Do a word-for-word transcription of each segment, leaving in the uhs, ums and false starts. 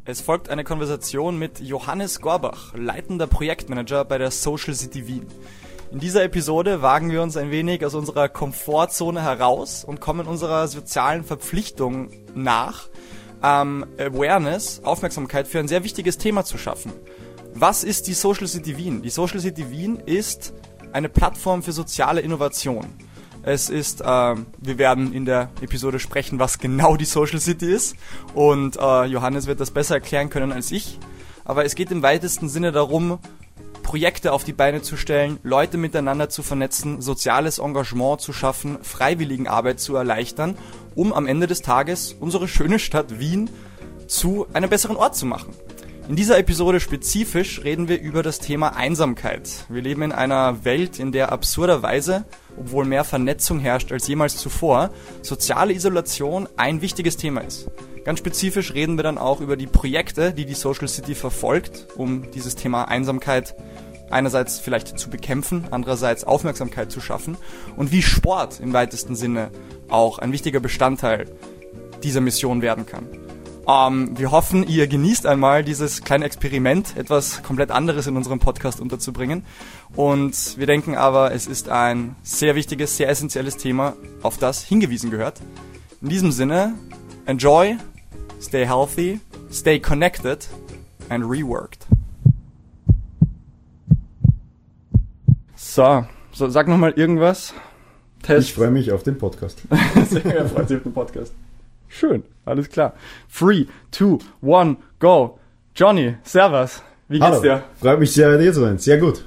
Es folgt eine Konversation mit Johannes Gorbach, leitender Projektmanager bei der Social City Wien. In dieser Episode wagen wir uns ein wenig aus unserer Komfortzone heraus und kommen unserer sozialen Verpflichtung nach, ähm, Awareness, Aufmerksamkeit für ein sehr wichtiges Thema zu schaffen. Was ist die Social City Wien? Die Social City Wien ist eine Plattform für soziale Innovation. Es ist, äh, wir werden in der Episode sprechen, was genau die Social City ist, und äh, Johannes wird das besser erklären können als ich. Aber es geht im weitesten Sinne darum, Projekte auf die Beine zu stellen, Leute miteinander zu vernetzen, soziales Engagement zu schaffen, Freiwilligenarbeit zu erleichtern, um am Ende des Tages unsere schöne Stadt Wien zu einem besseren Ort zu machen. In dieser Episode spezifisch reden wir über das Thema Einsamkeit. Wir leben in einer Welt, in der absurderweise, obwohl mehr Vernetzung herrscht als jemals zuvor, soziale Isolation ein wichtiges Thema ist. Ganz spezifisch reden wir dann auch über die Projekte, die die Social City verfolgt, um dieses Thema Einsamkeit einerseits vielleicht zu bekämpfen, andererseits Aufmerksamkeit zu schaffen, und wie Sport im weitesten Sinne auch ein wichtiger Bestandteil dieser Mission werden kann. Ähm, wir hoffen, ihr genießt einmal dieses kleine Experiment, etwas komplett anderes in unserem Podcast unterzubringen. Und wir denken aber, es ist ein sehr wichtiges, sehr essentielles Thema, auf das hingewiesen gehört. In diesem Sinne, enjoy, stay healthy, stay connected and reworked. So, so sag nochmal irgendwas. Test. Ich freue mich auf den Podcast. Sehr gerne, freut sich auf den Podcast. Schön, alles klar. Three, two, one, go. Johnny, servus. Wie geht's Hallo, dir? Freut mich sehr, dir zu sein. Sehr gut.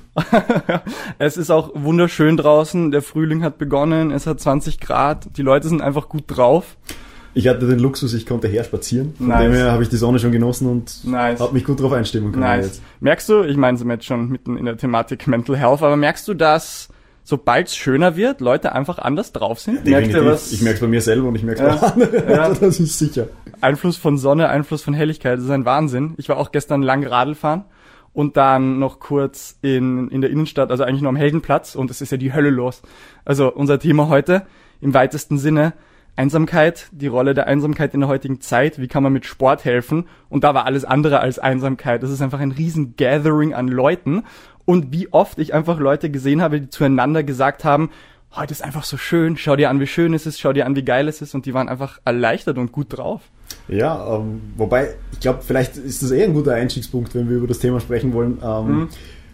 Es ist auch wunderschön draußen. Der Frühling hat begonnen. Es hat zwanzig Grad. Die Leute sind einfach gut drauf. Ich hatte den Luxus, ich konnte herspazieren. Von Nice. dem her habe ich die Sonne schon genossen und Nice. habe mich gut drauf einstimmen können. Nice. Jetzt. Merkst du, ich meine, sind wir jetzt schon mitten in der Thematik Mental Health, aber merkst du, dass sobald es schöner wird, Leute einfach anders drauf sind? Merkt Definitiv. ihr was? Ich merke es bei mir selber und ich merke es Ja. bei anderen. Ja. Also das ist sicher. Einfluss von Sonne, Einfluss von Helligkeit, das ist ein Wahnsinn. Ich war auch gestern lang Radl fahren und dann noch kurz in in der Innenstadt, also eigentlich nur am Heldenplatz, und es ist ja die Hölle los. Also unser Thema heute im weitesten Sinne Einsamkeit, die Rolle der Einsamkeit in der heutigen Zeit, wie kann man mit Sport helfen, und da war alles andere als Einsamkeit. Das ist einfach ein riesen Gathering an Leuten, und wie oft ich einfach Leute gesehen habe, die zueinander gesagt haben, heute ist einfach so schön, schau dir an, wie schön es ist, schau dir an, wie geil es ist, und die waren einfach erleichtert und gut drauf. Ja, ähm, wobei, ich glaube, vielleicht ist das eher ein guter Einstiegspunkt, wenn wir über das Thema sprechen wollen. Ähm, Mhm.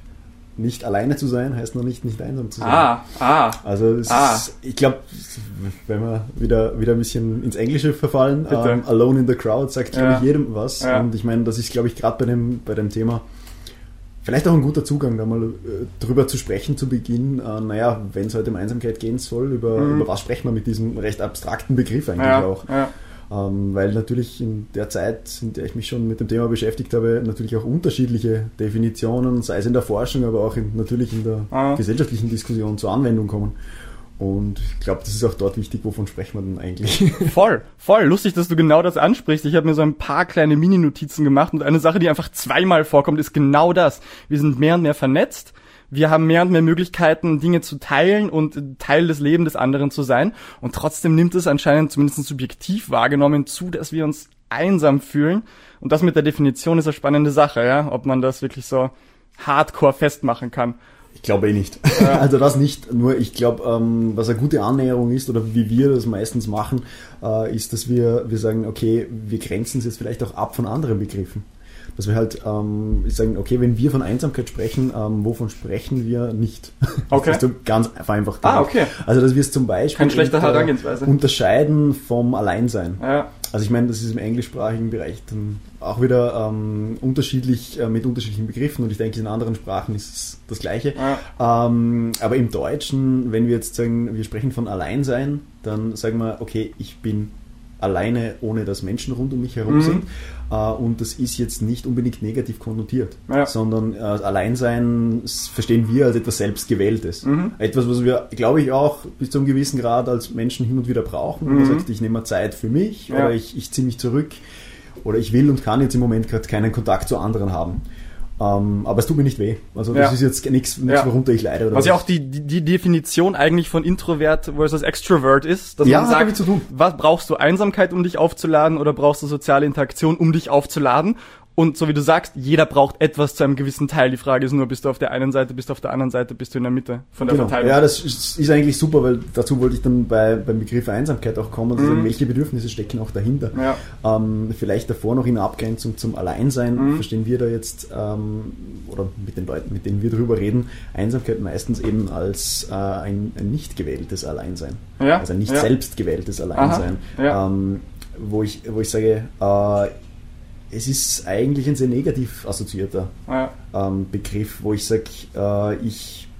Nicht alleine zu sein, heißt noch nicht, nicht einsam zu sein. Ah, ah. Also es Ah. ist, ich glaube, wenn wir wieder wieder ein bisschen ins Englische verfallen, Bitte. ähm, Alone in the Crowd sagt, glaube Ja. ich, jedem was. Ja. Und ich meine, das ist, glaube ich, gerade bei dem, bei dem Thema vielleicht auch ein guter Zugang, da mal äh, drüber zu sprechen zu Beginn. Äh, naja, wenn es heute um Einsamkeit gehen soll, über, Mhm. über was sprechen wir mit diesem recht abstrakten Begriff eigentlich Ja, auch. ja. Ähm, weil natürlich in der Zeit, in der ich mich schon mit dem Thema beschäftigt habe, natürlich auch unterschiedliche Definitionen, sei es in der Forschung, aber auch in, natürlich in der Ah. gesellschaftlichen Diskussion zur Anwendung kommen. Und ich glaube, das ist auch dort wichtig, wovon sprechen wir denn eigentlich? Voll, voll. Lustig, dass du genau das ansprichst. Ich habe mir so ein paar kleine Mini-Notizen gemacht, und eine Sache, die einfach zweimal vorkommt, ist genau das. Wir sind mehr und mehr vernetzt. Wir haben mehr und mehr Möglichkeiten, Dinge zu teilen und Teil des Lebens des anderen zu sein. Und trotzdem nimmt es anscheinend, zumindest subjektiv wahrgenommen, zu, dass wir uns einsam fühlen. Und das mit der Definition ist eine spannende Sache, ja, ob man das wirklich so hardcore festmachen kann. Ich glaube eh nicht. Also das nicht. Nur ich glaube, ähm, was eine gute Annäherung ist, oder wie wir das meistens machen, äh, ist, dass wir, wir sagen, okay, wir grenzen es jetzt vielleicht auch ab von anderen Begriffen. Dass wir halt ähm, sagen, okay, wenn wir von Einsamkeit sprechen, ähm, wovon sprechen wir nicht? Okay. Das ist so ganz vereinfacht. Ah, okay. Also dass wir es zum Beispiel Keine schlechte unter, Herangehensweise. unterscheiden vom Alleinsein. Ja. Also ich meine, das ist im englischsprachigen Bereich dann auch wieder ähm, unterschiedlich, äh, mit unterschiedlichen Begriffen, und ich denke, in anderen Sprachen ist es das Gleiche. Ja. Ähm, aber im Deutschen, wenn wir jetzt sagen, wir sprechen von Alleinsein, dann sagen wir, okay, ich bin alleine, ohne dass Menschen rund um mich herum Mhm. sind. Äh, und das ist jetzt nicht unbedingt negativ konnotiert, Ja. sondern äh, Alleinsein s- verstehen wir als etwas Selbstgewähltes. Mhm. Etwas, was wir, glaube ich, auch bis zu einem gewissen Grad als Menschen hin und wieder brauchen. Mhm. Man sagt, ich nehme mir Zeit für mich, Ja. oder ich, ich ziehe mich zurück, oder ich will und kann jetzt im Moment gerade keinen Kontakt zu anderen haben. Ähm, aber es tut mir nicht weh. Also das ja. ist jetzt nichts, ja. worunter ich leide. Oder was ja auch die, die, die Definition eigentlich von Introvert versus Extrovert ist, dass ja, man sagt, zu tun. Was brauchst du Einsamkeit, um dich aufzuladen, oder brauchst du soziale Interaktion, um dich aufzuladen? Und so wie du sagst, jeder braucht etwas zu einem gewissen Teil. Die Frage ist nur, bist du auf der einen Seite, bist du auf der anderen Seite, bist du in der Mitte von der genau. Verteilung. Ja, das ist, ist eigentlich super, weil dazu wollte ich dann bei, beim Begriff Einsamkeit auch kommen, also mhm. welche Bedürfnisse stecken auch dahinter. Ja. Ähm, vielleicht davor noch in Abgrenzung zum Alleinsein, mhm. verstehen wir da jetzt, ähm, oder mit den Leuten, mit denen wir drüber reden, Einsamkeit meistens eben als äh, ein, ein nicht gewähltes Alleinsein. Ja. Also ein nicht ja. selbst gewähltes Alleinsein. Ja. Ähm, wo ich, wo ich sage, äh, es ist eigentlich ein sehr negativ assoziierter ja. ähm, Begriff, wo ich sage, äh, ich,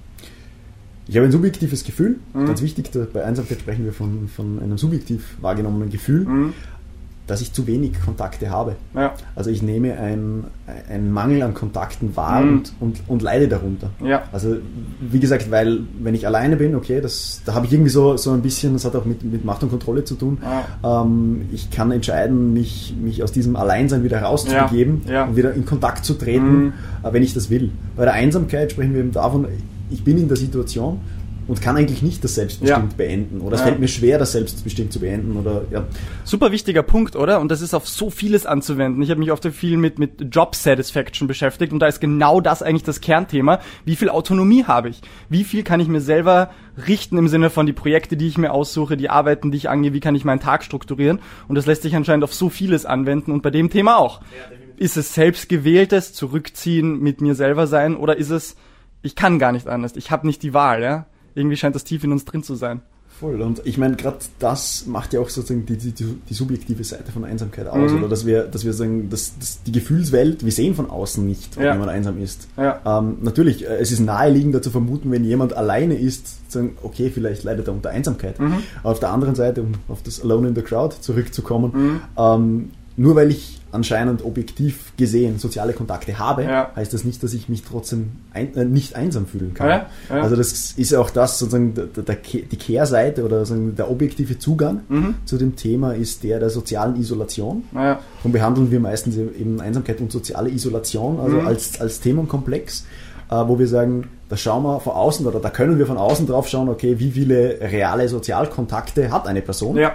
ich habe ein subjektives Gefühl, mhm. ganz wichtig, da, bei Einsamkeit sprechen wir von, von einem subjektiv wahrgenommenen Gefühl, mhm. dass ich zu wenig Kontakte habe. Ja. Also ich nehme einen Mangel an Kontakten wahr mhm. und, und, und leide darunter. Ja. Also wie gesagt, weil wenn ich alleine bin, okay, das, da habe ich irgendwie so, so ein bisschen, das hat auch mit, mit Macht und Kontrolle zu tun. Ja. Ähm, ich kann entscheiden, mich, mich aus diesem Alleinsein wieder rauszubegeben ja. Ja. und wieder in Kontakt zu treten, mhm. wenn ich das will. Bei der Einsamkeit sprechen wir eben davon, ich bin in der Situation und kann eigentlich nicht das selbstbestimmt ja. beenden. Oder es ja. fällt mir schwer, das selbstbestimmt zu beenden. Oder ja. Super wichtiger Punkt, oder? Und das ist auf so vieles anzuwenden. Ich habe mich oft viel mit, mit Job Satisfaction beschäftigt und da ist genau das eigentlich das Kernthema. Wie viel Autonomie habe ich? Wie viel kann ich mir selber richten im Sinne von die Projekte, die ich mir aussuche, die Arbeiten, die ich angehe, wie kann ich meinen Tag strukturieren? Und das lässt sich anscheinend auf so vieles anwenden und bei dem Thema auch. Ja, ist es selbstgewähltes Zurückziehen, mit mir selber sein, oder ist es, ich kann gar nicht anders, ich habe nicht die Wahl, ja? Irgendwie scheint das tief in uns drin zu sein. Voll. Und ich meine, gerade das macht ja auch sozusagen die, die, die subjektive Seite von Einsamkeit aus. Mhm. Oder dass wir, dass wir sagen, dass, dass die Gefühlswelt, wir sehen von außen nicht, ob ja. jemand einsam ist. Ja. Ähm, natürlich, es ist naheliegender zu vermuten, wenn jemand alleine ist, zu sagen, okay, vielleicht leidet er unter Einsamkeit. Mhm. Aber auf der anderen Seite, um auf das Alone in the Crowd zurückzukommen, mhm. ähm, nur weil ich anscheinend objektiv gesehen soziale Kontakte habe, ja. heißt das nicht, dass ich mich trotzdem ein, äh, nicht einsam fühlen kann. Ja, ja. Also das ist ja auch das, sozusagen der, der, die Kehrseite oder sozusagen der objektive Zugang mhm. zu dem Thema ist der der sozialen Isolation. Ja. Und behandeln wir meistens eben Einsamkeit und soziale Isolation, also mhm. als, als Themenkomplex, äh, wo wir sagen, da schauen wir von außen oder da können wir von außen drauf schauen, okay, wie viele reale Sozialkontakte hat eine Person? Ja.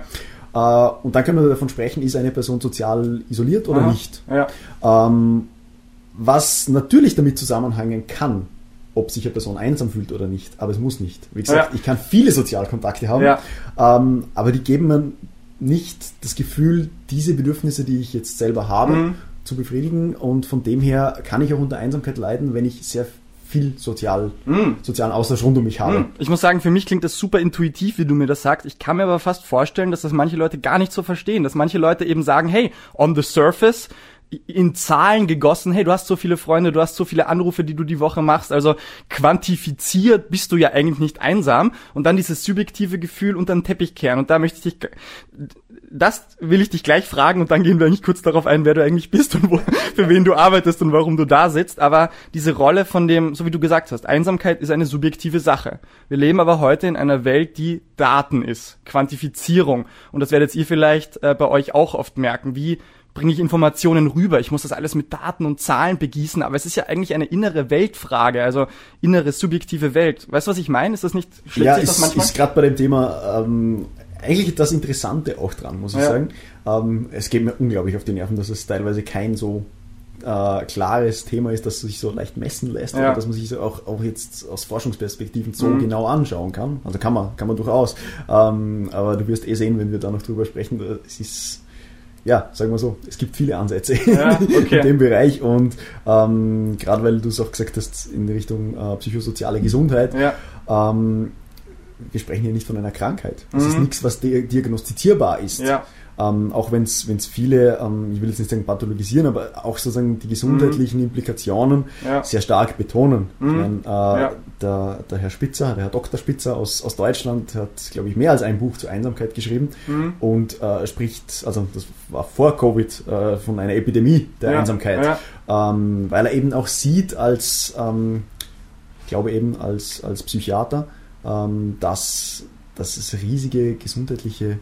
Und dann können wir davon sprechen, ist eine Person sozial isoliert oder Aha, nicht. Ja. Ähm, was natürlich damit zusammenhängen kann, ob sich eine Person einsam fühlt oder nicht, aber es muss nicht. Wie gesagt, ja. ich kann viele Sozialkontakte haben, ja. ähm, aber die geben mir nicht das Gefühl, diese Bedürfnisse, die ich jetzt selber habe, mhm. zu befriedigen, und von dem her kann ich auch unter Einsamkeit leiden, wenn ich sehr viel sozial, mm. sozialen Austausch rund um mich habe. Ich muss sagen, für mich klingt das super intuitiv, wie du mir das sagst. Ich kann mir aber fast vorstellen, dass das manche Leute gar nicht so verstehen. Dass manche Leute eben sagen, hey, on the surface, in Zahlen gegossen, hey, du hast so viele Freunde, du hast so viele Anrufe, die du die Woche machst, also quantifiziert bist du ja eigentlich nicht einsam, und dann dieses subjektive Gefühl unter den Teppich kehren. Und da möchte ich dich, das will ich dich gleich fragen, und dann gehen wir eigentlich kurz darauf ein, wer du eigentlich bist und wo, für wen du arbeitest und warum du da sitzt. Aber diese Rolle von dem, so wie du gesagt hast, Einsamkeit ist eine subjektive Sache. Wir leben aber heute in einer Welt, die Daten ist, Quantifizierung. Und das werdet ihr vielleicht äh, bei euch auch oft merken. Wie bringe ich Informationen rüber? Ich muss das alles mit Daten und Zahlen begießen, aber es ist ja eigentlich eine innere Weltfrage, also innere subjektive Welt. Weißt du, was ich meine? Ist das nicht, schlägt ja, sich ist, das manchmal? ist gerade bei dem Thema ähm, eigentlich das Interessante auch dran, muss ich ja. sagen. Ähm, es geht mir unglaublich auf die Nerven, dass es teilweise kein so äh, klares Thema ist, das sich so leicht messen lässt, ja. oder dass man sich so auch, auch jetzt aus Forschungsperspektiven so mhm. genau anschauen kann. Also kann man, kann man durchaus. Ähm, aber du wirst eh sehen, wenn wir da noch drüber sprechen, es ist, ja, sagen wir so, es gibt viele Ansätze ja, okay. in dem Bereich, und ähm, gerade weil du es auch gesagt hast in Richtung äh, psychosoziale Gesundheit, ja. ähm, wir sprechen hier nicht von einer Krankheit. Das mhm. ist nichts, was di- diagnostizierbar ist. Ja. Ähm, auch wenn es viele, ähm, ich will jetzt nicht sagen pathologisieren, aber auch sozusagen die gesundheitlichen mhm. Implikationen ja. sehr stark betonen. Mhm. Ich mein, äh, ja. der, der Herr Spitzer, der Herr Doktor Spitzer aus, aus Deutschland hat, glaube ich, mehr als ein Buch zur Einsamkeit geschrieben mhm. und äh, spricht, also das war vor Covid, äh, von einer Epidemie der ja. Einsamkeit, ja. Ähm, weil er eben auch sieht als, ähm, ich glaube eben als, als Psychiater, ähm, dass, dass es riesige gesundheitliche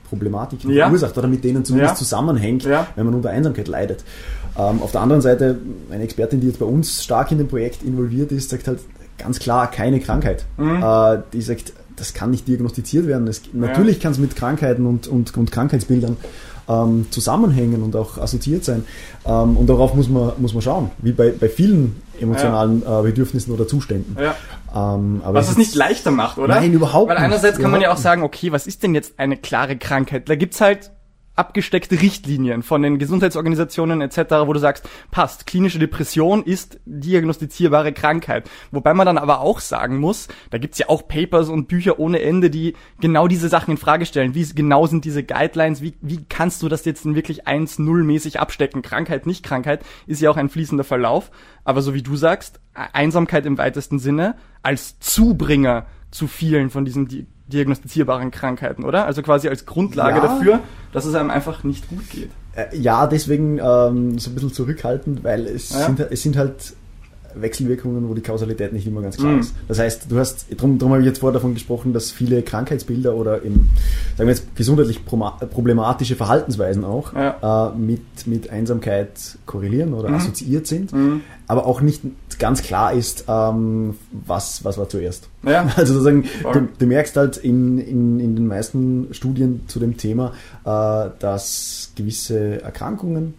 Problematiken ja. verursacht oder mit denen zumindest ja. zusammenhängt, ja. wenn man unter Einsamkeit leidet. Ähm, auf der anderen Seite, eine Expertin, die jetzt bei uns stark in dem Projekt involviert ist, sagt halt ganz klar, keine Krankheit. Mhm. Äh, die sagt, das kann nicht diagnostiziert werden. Es, ja. Natürlich kann es mit Krankheiten und, und, und Krankheitsbildern ähm, zusammenhängen und auch assoziiert sein. Ähm, und darauf muss man, muss man schauen, wie bei, bei vielen emotionalen ja. äh, Bedürfnissen oder Zuständen. Ja. Ähm, aber was es nicht leichter macht, oder? Nein, überhaupt nicht. Weil einerseits nicht. kann man ja auch sagen, okay, was ist denn jetzt eine klare Krankheit? Da gibt's halt abgesteckte Richtlinien von den Gesundheitsorganisationen et cetera, wo du sagst, passt, klinische Depression ist diagnostizierbare Krankheit. Wobei man dann aber auch sagen muss, da gibt's ja auch Papers und Bücher ohne Ende, die genau diese Sachen in Frage stellen. Wie genau sind diese Guidelines? Wie, wie kannst du das jetzt denn wirklich eins null mäßig abstecken? Krankheit, nicht Krankheit, ist ja auch ein fließender Verlauf. Aber so wie du sagst, Einsamkeit im weitesten Sinne als Zubringer zu vielen von diesen di- diagnostizierbaren Krankheiten, oder? Also quasi als Grundlage ja. dafür, dass es einem einfach nicht gut geht. Ja, deswegen ähm, so ein bisschen zurückhaltend, weil es, ja. sind, es sind halt Wechselwirkungen, wo die Kausalität nicht immer ganz klar mhm. ist. Das heißt, du hast, drum, drum habe ich jetzt vorher davon gesprochen, dass viele Krankheitsbilder oder im, sagen wir jetzt, gesundheitlich problematische Verhaltensweisen auch ja. äh, mit, mit Einsamkeit korrelieren oder mhm. assoziiert sind, mhm. aber auch nicht ganz klar ist, ähm, was, was war zuerst. Ja. Also sozusagen, du, du merkst halt in, in, in den meisten Studien zu dem Thema, äh, dass gewisse Erkrankungen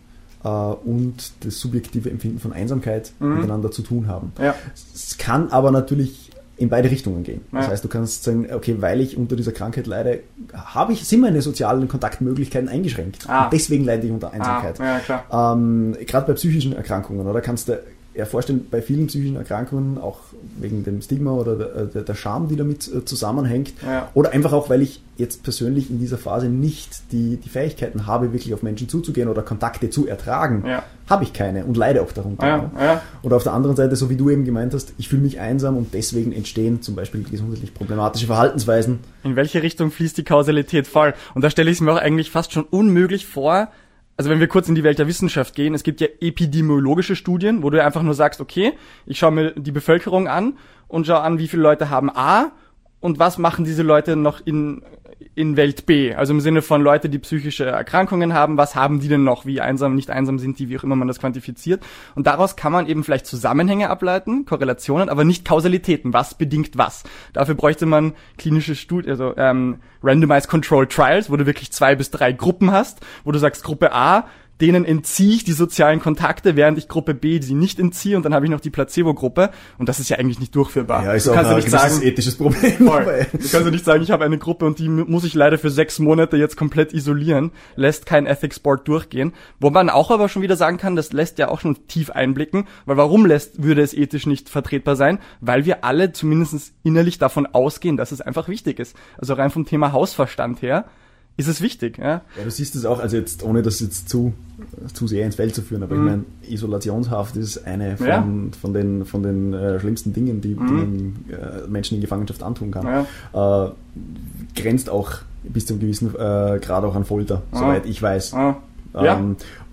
und das subjektive Empfinden von Einsamkeit mhm. miteinander zu tun haben. Ja. Es kann aber natürlich in beide Richtungen gehen. Ja. Das heißt, du kannst sagen, okay, weil ich unter dieser Krankheit leide, habe ich, sind meine sozialen Kontaktmöglichkeiten eingeschränkt. Ah. Und deswegen leide ich unter Einsamkeit. Ah. Ja, klar. Ähm, gerade bei psychischen Erkrankungen, oder kannst du ja vorstellen, bei vielen psychischen Erkrankungen, auch wegen dem Stigma oder der, der, der Scham, die damit äh, zusammenhängt, ja. oder einfach auch, weil ich jetzt persönlich in dieser Phase nicht die, die Fähigkeiten habe, wirklich auf Menschen zuzugehen oder Kontakte zu ertragen, ja. habe ich keine und leide auch darunter. Ja. Ja. Oder auf der anderen Seite, so wie du eben gemeint hast, ich fühle mich einsam und deswegen entstehen zum Beispiel gesundheitlich problematische Verhaltensweisen. In welche Richtung fließt die Kausalität voll? Und da stelle ich es mir auch eigentlich fast schon unmöglich vor. Also wenn wir kurz in die Welt der Wissenschaft gehen, es gibt ja epidemiologische Studien, wo du einfach nur sagst, okay, ich schaue mir die Bevölkerung an und schaue an, wie viele Leute haben A und was machen diese Leute noch in in Welt B. Also im Sinne von Leute, die psychische Erkrankungen haben, was haben die denn noch, wie einsam, nicht einsam sind die, wie auch immer man das quantifiziert. Und daraus kann man eben vielleicht Zusammenhänge ableiten, Korrelationen, aber nicht Kausalitäten. Was bedingt was? Dafür bräuchte man klinische Studien, also ähm, Randomized Controlled Trials, wo du wirklich zwei bis drei Gruppen hast, wo du sagst, Gruppe A, denen entziehe ich die sozialen Kontakte, während ich Gruppe B sie nicht entziehe und dann habe ich noch die Placebo-Gruppe und das ist ja eigentlich nicht durchführbar. Ja, ist du auch kannst ein ja nicht sagen, ethisches Problem. Voll. Du kannst ja nicht sagen, ich habe eine Gruppe und die muss ich leider für sechs Monate jetzt komplett isolieren, lässt kein Ethics Board durchgehen. Wo man auch aber schon wieder sagen kann, das lässt ja auch schon tief einblicken, weil warum lässt, würde es ethisch nicht vertretbar sein? Weil wir alle zumindest innerlich davon ausgehen, dass es einfach wichtig ist. Also rein vom Thema Hausverstand her ist es wichtig. Ja, ja, du siehst es auch, also jetzt ohne das jetzt zu, zu sehr ins Feld zu führen, aber mhm. ich meine, Isolationshaft ist eine von, ja. von den, von den äh, schlimmsten Dingen, die, mhm. die man äh, Menschen in Gefangenschaft antun kann. Ja. Äh, grenzt auch bis zu einem gewissen äh, Grad auch an Folter, ah. soweit ich weiß. Ah. Ähm, ja.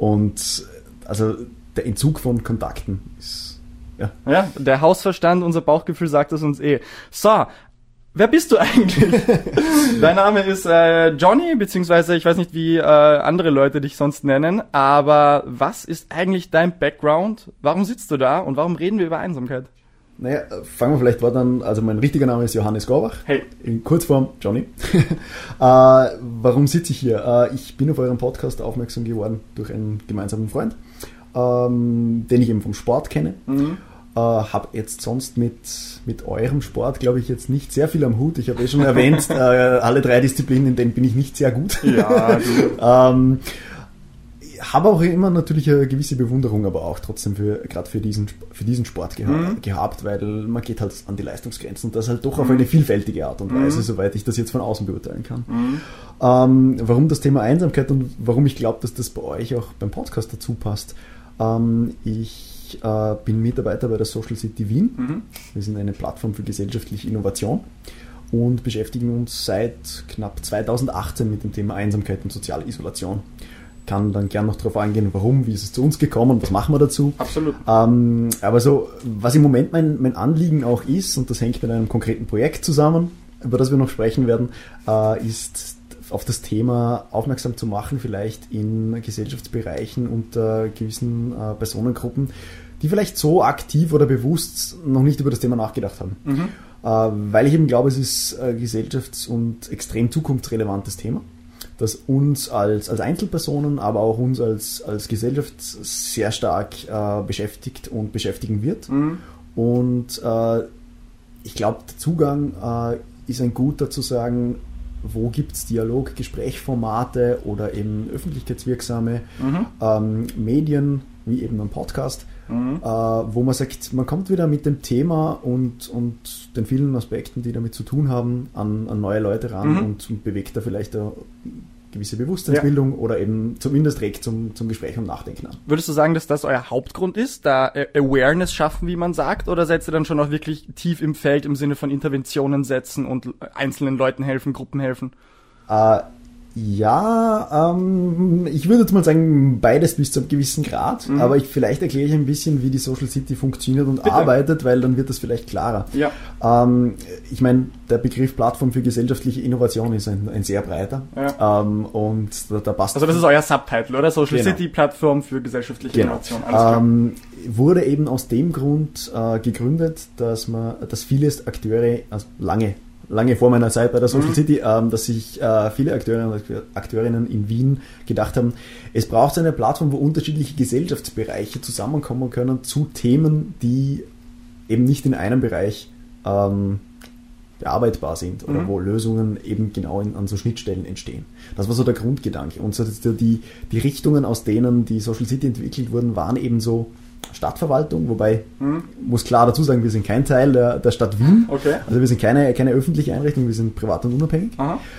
Und also der Entzug von Kontakten ist... Ja. ja, der Hausverstand, unser Bauchgefühl sagt es uns eh. So, wer bist du eigentlich? Dein Name ist äh, Johnny, beziehungsweise ich weiß nicht, wie äh, andere Leute dich sonst nennen, aber was ist eigentlich dein Background? Warum sitzt du da und warum reden wir über Einsamkeit? Naja, fangen wir vielleicht dort an. Also mein richtiger Name ist Johannes Gorbach. Hey. In Kurzform Johnny. äh, warum sitze ich hier? Äh, ich bin auf euren Podcast aufmerksam geworden durch einen gemeinsamen Freund, ähm, den ich eben vom Sport kenne. Mhm. Uh, habe jetzt sonst mit, mit eurem Sport, glaube ich, jetzt nicht sehr viel am Hut. Ich habe eh schon erwähnt, uh, alle drei Disziplinen, in denen bin ich nicht sehr gut. Ja, du. um, habe auch immer natürlich eine gewisse Bewunderung, aber auch trotzdem für gerade für diesen, für diesen Sport geha- mhm. gehabt, weil man geht halt an die Leistungsgrenzen und das halt doch mhm. auf eine vielfältige Art und Weise, mhm. soweit ich das jetzt von außen beurteilen kann. Mhm. Um, warum das Thema Einsamkeit und warum ich glaube, dass das bei euch auch beim Podcast dazu passt. Um, ich Ich äh, bin Mitarbeiter bei der Social City Wien. Mhm. Wir sind eine Plattform für gesellschaftliche Innovation und beschäftigen uns seit knapp zweitausendachtzehn mit dem Thema Einsamkeit und soziale Isolation. Kann dann gern noch darauf eingehen, warum, wie ist es zu uns gekommen, was machen wir dazu. Absolut. Ähm, aber so, was im Moment mein, mein Anliegen auch ist, und das hängt mit einem konkreten Projekt zusammen, über das wir noch sprechen werden, äh, ist auf das Thema aufmerksam zu machen, vielleicht in Gesellschaftsbereichen unter gewissen äh, Personengruppen, die vielleicht so aktiv oder bewusst noch nicht über das Thema nachgedacht haben. Mhm. Äh, weil ich eben glaube, es ist ein gesellschafts- und extrem zukunftsrelevantes Thema, das uns als, als Einzelpersonen, aber auch uns als, als Gesellschaft sehr stark äh, beschäftigt und beschäftigen wird. Mhm. Und äh, ich glaube, der Zugang äh, ist ein guter zu sagen, wo gibt es Dialog, Gesprächsformate oder eben öffentlichkeitswirksame mhm. ähm, Medien, wie eben ein Podcast, mhm. äh, wo man sagt, man kommt wieder mit dem Thema und, und den vielen Aspekten, die damit zu tun haben, an, an neue Leute ran mhm. und, und bewegt da vielleicht eine gewisse Bewusstseinsbildung ja. oder eben zumindest regt zum, zum Gespräch und Nachdenken an. Würdest du sagen, dass das euer Hauptgrund ist, da Awareness schaffen, wie man sagt, oder seid ihr dann schon auch wirklich tief im Feld im Sinne von Interventionen setzen und einzelnen Leuten helfen, Gruppen helfen? Äh, Ja, ähm, ich würde jetzt mal sagen, beides bis zu einem gewissen Grad, mhm. aber ich, vielleicht erkläre ich ein bisschen, wie die Social City funktioniert und Bitte. arbeitet, weil dann wird das vielleicht klarer. Ja. Ähm, ich meine, der Begriff Plattform für gesellschaftliche Innovation ist ein, ein sehr breiter ja. ähm, und da, da passt... Also das ist euer Subtitle, oder? Social genau. City Plattform für gesellschaftliche genau. Innovation. Alles ähm, wurde eben aus dem Grund äh, gegründet, dass man, dass viele Akteure, also lange lange vor meiner Zeit bei der Social mhm. City, ähm, dass sich äh, viele Akteurinnen und Akteurinnen in Wien gedacht haben, es braucht eine Plattform, wo unterschiedliche Gesellschaftsbereiche zusammenkommen können zu Themen, die eben nicht in einem Bereich ähm, bearbeitbar sind oder mhm. wo Lösungen eben genau in, an so Schnittstellen entstehen. Das war so der Grundgedanke. Und so die, die Richtungen, aus denen die Social City entwickelt wurden, waren eben so Stadtverwaltung, wobei, mhm. muss klar dazu sagen, wir sind kein Teil der, der Stadt Wien. Okay. Also wir sind keine, keine öffentliche Einrichtung, wir sind privat und unabhängig.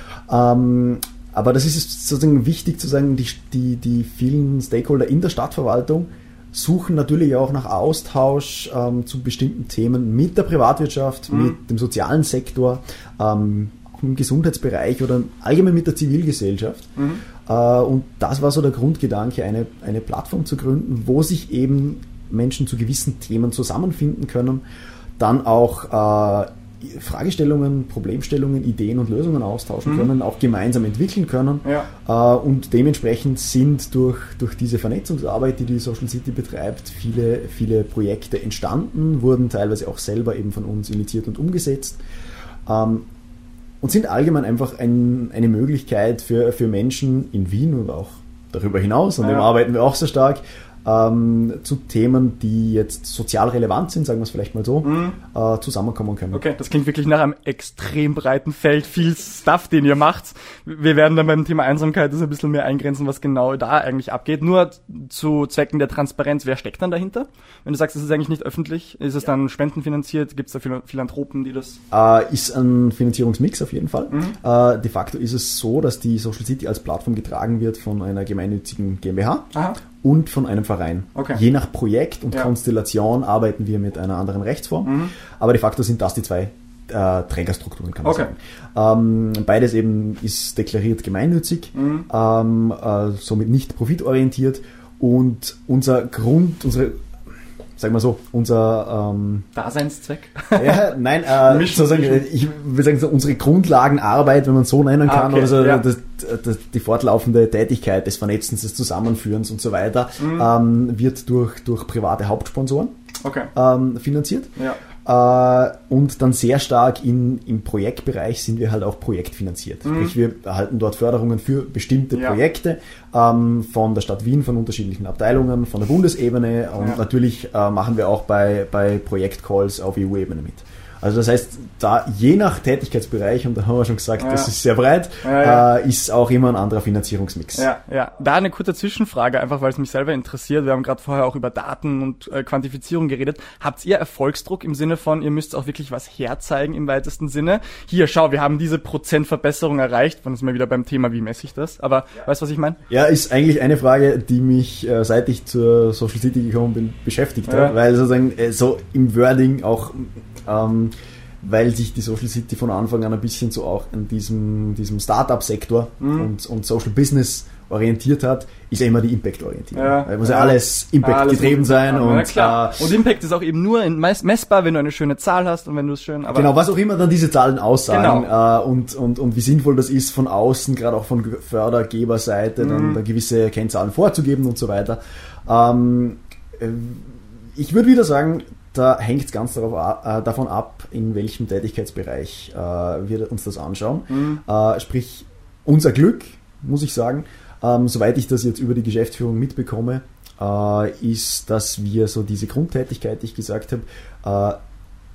Ähm, aber das ist sozusagen wichtig zu sagen, die, die, die vielen Stakeholder in der Stadtverwaltung suchen natürlich auch nach Austausch ähm, zu bestimmten Themen mit der Privatwirtschaft, mhm. mit dem sozialen Sektor, ähm, auch im Gesundheitsbereich oder allgemein mit der Zivilgesellschaft. Mhm. Äh, und das war so der Grundgedanke, eine, eine Plattform zu gründen, wo sich eben Menschen zu gewissen Themen zusammenfinden können, dann auch äh, Fragestellungen, Problemstellungen, Ideen und Lösungen austauschen mhm. können, auch gemeinsam entwickeln können. Ja. Äh, und dementsprechend sind durch, durch diese Vernetzungsarbeit, die die Social City betreibt, viele, viele Projekte entstanden, wurden teilweise auch selber eben von uns initiiert und umgesetzt. Ähm, und sind allgemein einfach ein, eine Möglichkeit für, für Menschen in Wien und auch darüber hinaus, an ja. dem arbeiten wir auch sehr stark, ähm, zu Themen, die jetzt sozial relevant sind, sagen wir es vielleicht mal so, mhm. äh, zusammenkommen können. Okay, das klingt wirklich nach einem extrem breiten Feld, viel Stuff, den ihr macht. Wir werden dann beim Thema Einsamkeit das ein bisschen mehr eingrenzen, was genau da eigentlich abgeht. Nur zu Zwecken der Transparenz, wer steckt dann dahinter? Wenn du sagst, es ist eigentlich nicht öffentlich, ist es ja. dann spendenfinanziert? Gibt es da Philanthropen, die das... Äh, ist ein Finanzierungsmix auf jeden Fall. Mhm. Äh, de facto ist es so, dass die Social City als Plattform getragen wird von einer gemeinnützigen GmbH. Aha. Und von einem Verein. Okay. Je nach Projekt und ja. Konstellation arbeiten wir mit einer anderen Rechtsform. Mhm. Aber de facto sind das die zwei äh, Trägerstrukturen, kann man okay. sagen. Ähm, beides eben ist deklariert gemeinnützig, mhm. ähm, äh, somit nicht profitorientiert. Und unser Grund, unsere sagen wir so, unser ähm, Daseinszweck? Ja, nein, äh, sozusagen, ich würde sagen, so unsere Grundlagenarbeit, wenn man es so nennen kann, ah, okay, also ja. das, das, die fortlaufende Tätigkeit des Vernetzens, des Zusammenführens und so weiter, mhm. ähm, wird durch, durch private Hauptsponsoren okay. ähm, finanziert. Ja. Äh, und dann sehr stark in, im Projektbereich sind wir halt auch projektfinanziert. Mhm. Sprich, wir erhalten dort Förderungen für bestimmte ja. Projekte ähm, von der Stadt Wien, von unterschiedlichen Abteilungen, von der Bundesebene und ja. natürlich äh, machen wir auch bei, bei Projektcalls auf E U-Ebene mit. Also das heißt, da je nach Tätigkeitsbereich, und da haben wir schon gesagt, ja. das ist sehr breit, ja, ja. Äh, ist auch immer ein anderer Finanzierungsmix. Ja, ja. Da eine kurze Zwischenfrage, einfach weil es mich selber interessiert. Wir haben gerade vorher auch über Daten und äh, Quantifizierung geredet. Habt ihr Erfolgsdruck im Sinne von, ihr müsst auch wirklich was herzeigen im weitesten Sinne? Hier, schau, wir haben diese Prozentverbesserung erreicht. Dann sind wir wieder beim Thema, wie messe ich das? Aber ja. weißt du, was ich meine? Ja, ist eigentlich eine Frage, die mich, äh, seit ich zur Social City gekommen bin, beschäftigt ja. hat. Weil sozusagen äh, so im Wording auch... Ähm, weil sich die Social City von Anfang an ein bisschen so auch in diesem, diesem Startup-Sektor mhm. und, und Social Business orientiert hat, ist ja immer die Impact-Orientierung. Ja, da muss ja, ja alles Impact-getrieben sein. Ja, und, klar. Äh, und Impact ist auch eben nur in messbar, wenn du eine schöne Zahl hast und wenn du es schön... Aber genau, was auch immer dann diese Zahlen aussagen genau. äh, und, und, und wie sinnvoll das ist von außen, gerade auch von Fördergeberseite, mhm. dann da gewisse Kennzahlen vorzugeben und so weiter. Ähm, ich würde wieder sagen, da hängt es ganz darauf, äh, davon ab, in welchem Tätigkeitsbereich äh, wir uns das anschauen. Mhm. Äh, sprich, unser Glück, muss ich sagen, ähm, soweit ich das jetzt über die Geschäftsführung mitbekomme, äh, ist, dass wir so diese Grundtätigkeit, die ich gesagt habe, äh,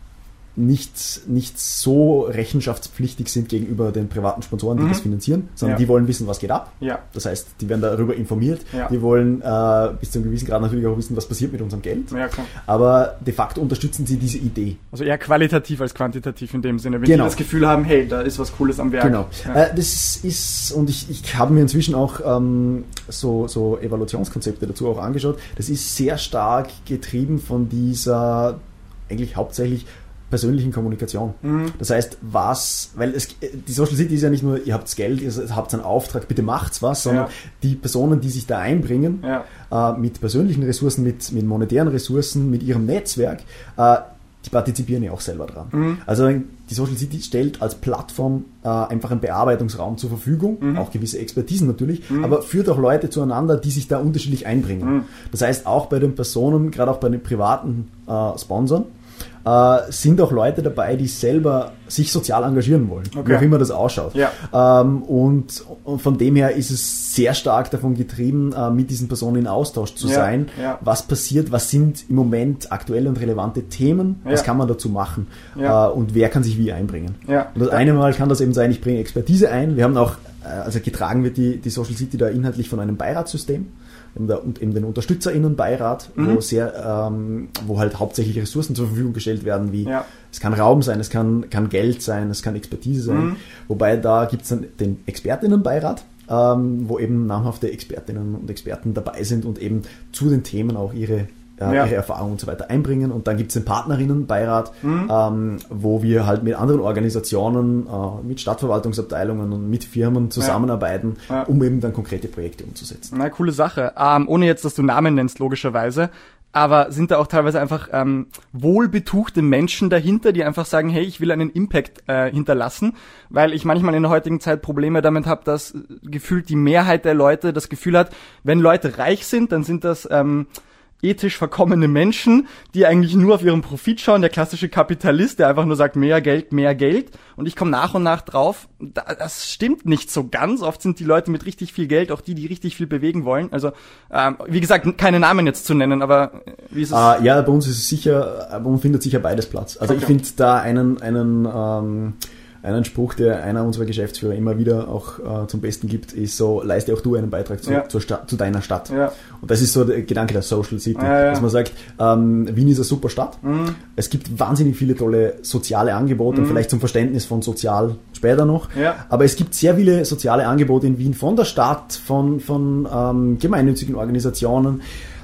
nicht, nicht so rechenschaftspflichtig sind gegenüber den privaten Sponsoren, die mhm. das finanzieren, sondern ja. die wollen wissen, was geht ab. Ja. Das heißt, die werden darüber informiert. Ja. Die wollen äh, bis zu einem gewissen Grad natürlich auch wissen, was passiert mit unserem Geld. Ja, klar. Aber de facto unterstützen sie diese Idee. Also eher qualitativ als quantitativ in dem Sinne, wenn genau. die das Gefühl haben, hey, da ist was Cooles am Werk. Genau. Ja. Äh, das ist, und ich, ich habe mir inzwischen auch ähm, so, so Evaluationskonzepte dazu auch angeschaut. Das ist sehr stark getrieben von dieser eigentlich hauptsächlich persönlichen Kommunikation. Mhm. Das heißt, was, weil es, die Social City ist ja nicht nur, ihr habt Geld, ihr habt einen Auftrag, bitte macht's was, sondern ja. die Personen, die sich da einbringen, ja. äh, mit persönlichen Ressourcen, mit, mit monetären Ressourcen, mit ihrem Netzwerk, äh, die partizipieren ja auch selber dran. Mhm. Also die Social City stellt als Plattform äh, einfach einen Bearbeitungsraum zur Verfügung, mhm. auch gewisse Expertisen natürlich, mhm. aber führt auch Leute zueinander, die sich da unterschiedlich einbringen. Mhm. Das heißt, auch bei den Personen, gerade auch bei den privaten äh, Sponsoren, Uh, sind auch Leute dabei, die selber sich sozial engagieren wollen, okay. wie auch immer das ausschaut. Ja. Um, und, und von dem her ist es sehr stark davon getrieben, uh, mit diesen Personen in Austausch zu ja. sein. Ja. Was passiert, was sind im Moment aktuelle und relevante Themen, ja. was kann man dazu machen ja. uh, und wer kann sich wie einbringen. Ja. Und das eine Mal kann das eben sein, ich bringe Expertise ein. Wir haben auch, also getragen wird die, die Social City da inhaltlich von einem Beiratssystem. Und eben den UnterstützerInnenbeirat, mhm. wo sehr, ähm, wo halt hauptsächlich Ressourcen zur Verfügung gestellt werden, wie ja. es kann Raum sein, es kann, kann Geld sein, es kann Expertise sein. Mhm. Wobei da gibt es dann den ExpertInnenbeirat, ähm, wo eben namhafte Expertinnen und Experten dabei sind und eben zu den Themen auch ihre Ja, ja. ihre Erfahrungen und so weiter einbringen. Und dann gibt es den Partnerinnenbeirat, mhm. ähm, wo wir halt mit anderen Organisationen, äh, mit Stadtverwaltungsabteilungen und mit Firmen zusammenarbeiten, ja. Ja. um eben dann konkrete Projekte umzusetzen. Na, coole Sache. Ähm, ohne jetzt, dass du Namen nennst, logischerweise. Aber sind da auch teilweise einfach ähm, wohlbetuchte Menschen dahinter, die einfach sagen, hey, ich will einen Impact äh, hinterlassen, weil ich manchmal in der heutigen Zeit Probleme damit habe, dass gefühlt die Mehrheit der Leute das Gefühl hat, wenn Leute reich sind, dann sind das ähm, ethisch verkommene Menschen, die eigentlich nur auf ihren Profit schauen, der klassische Kapitalist, der einfach nur sagt, mehr Geld, mehr Geld. Und ich komme nach und nach drauf, das stimmt nicht so ganz. Oft sind die Leute mit richtig viel Geld auch die, die richtig viel bewegen wollen. Also, ähm, wie gesagt, keine Namen jetzt zu nennen, aber wie ist es? Uh, ja, bei uns ist es sicher, bei uns findet sicher beides Platz. Also okay. ich finde da einen, einen, ähm, einen Spruch, der einer unserer Geschäftsführer immer wieder auch äh, zum Besten gibt, ist so, leiste auch du einen Beitrag zu, ja. zur Stadt, zu deiner Stadt. Ja. Und das ist so der Gedanke der Social City, ja, ja. dass man sagt, ähm, Wien ist eine super Stadt. Mhm. Es gibt wahnsinnig viele tolle soziale Angebote, mhm. vielleicht zum Verständnis von sozial später noch. Ja. Aber es gibt sehr viele soziale Angebote in Wien von der Stadt, von, von ähm, gemeinnützigen Organisationen,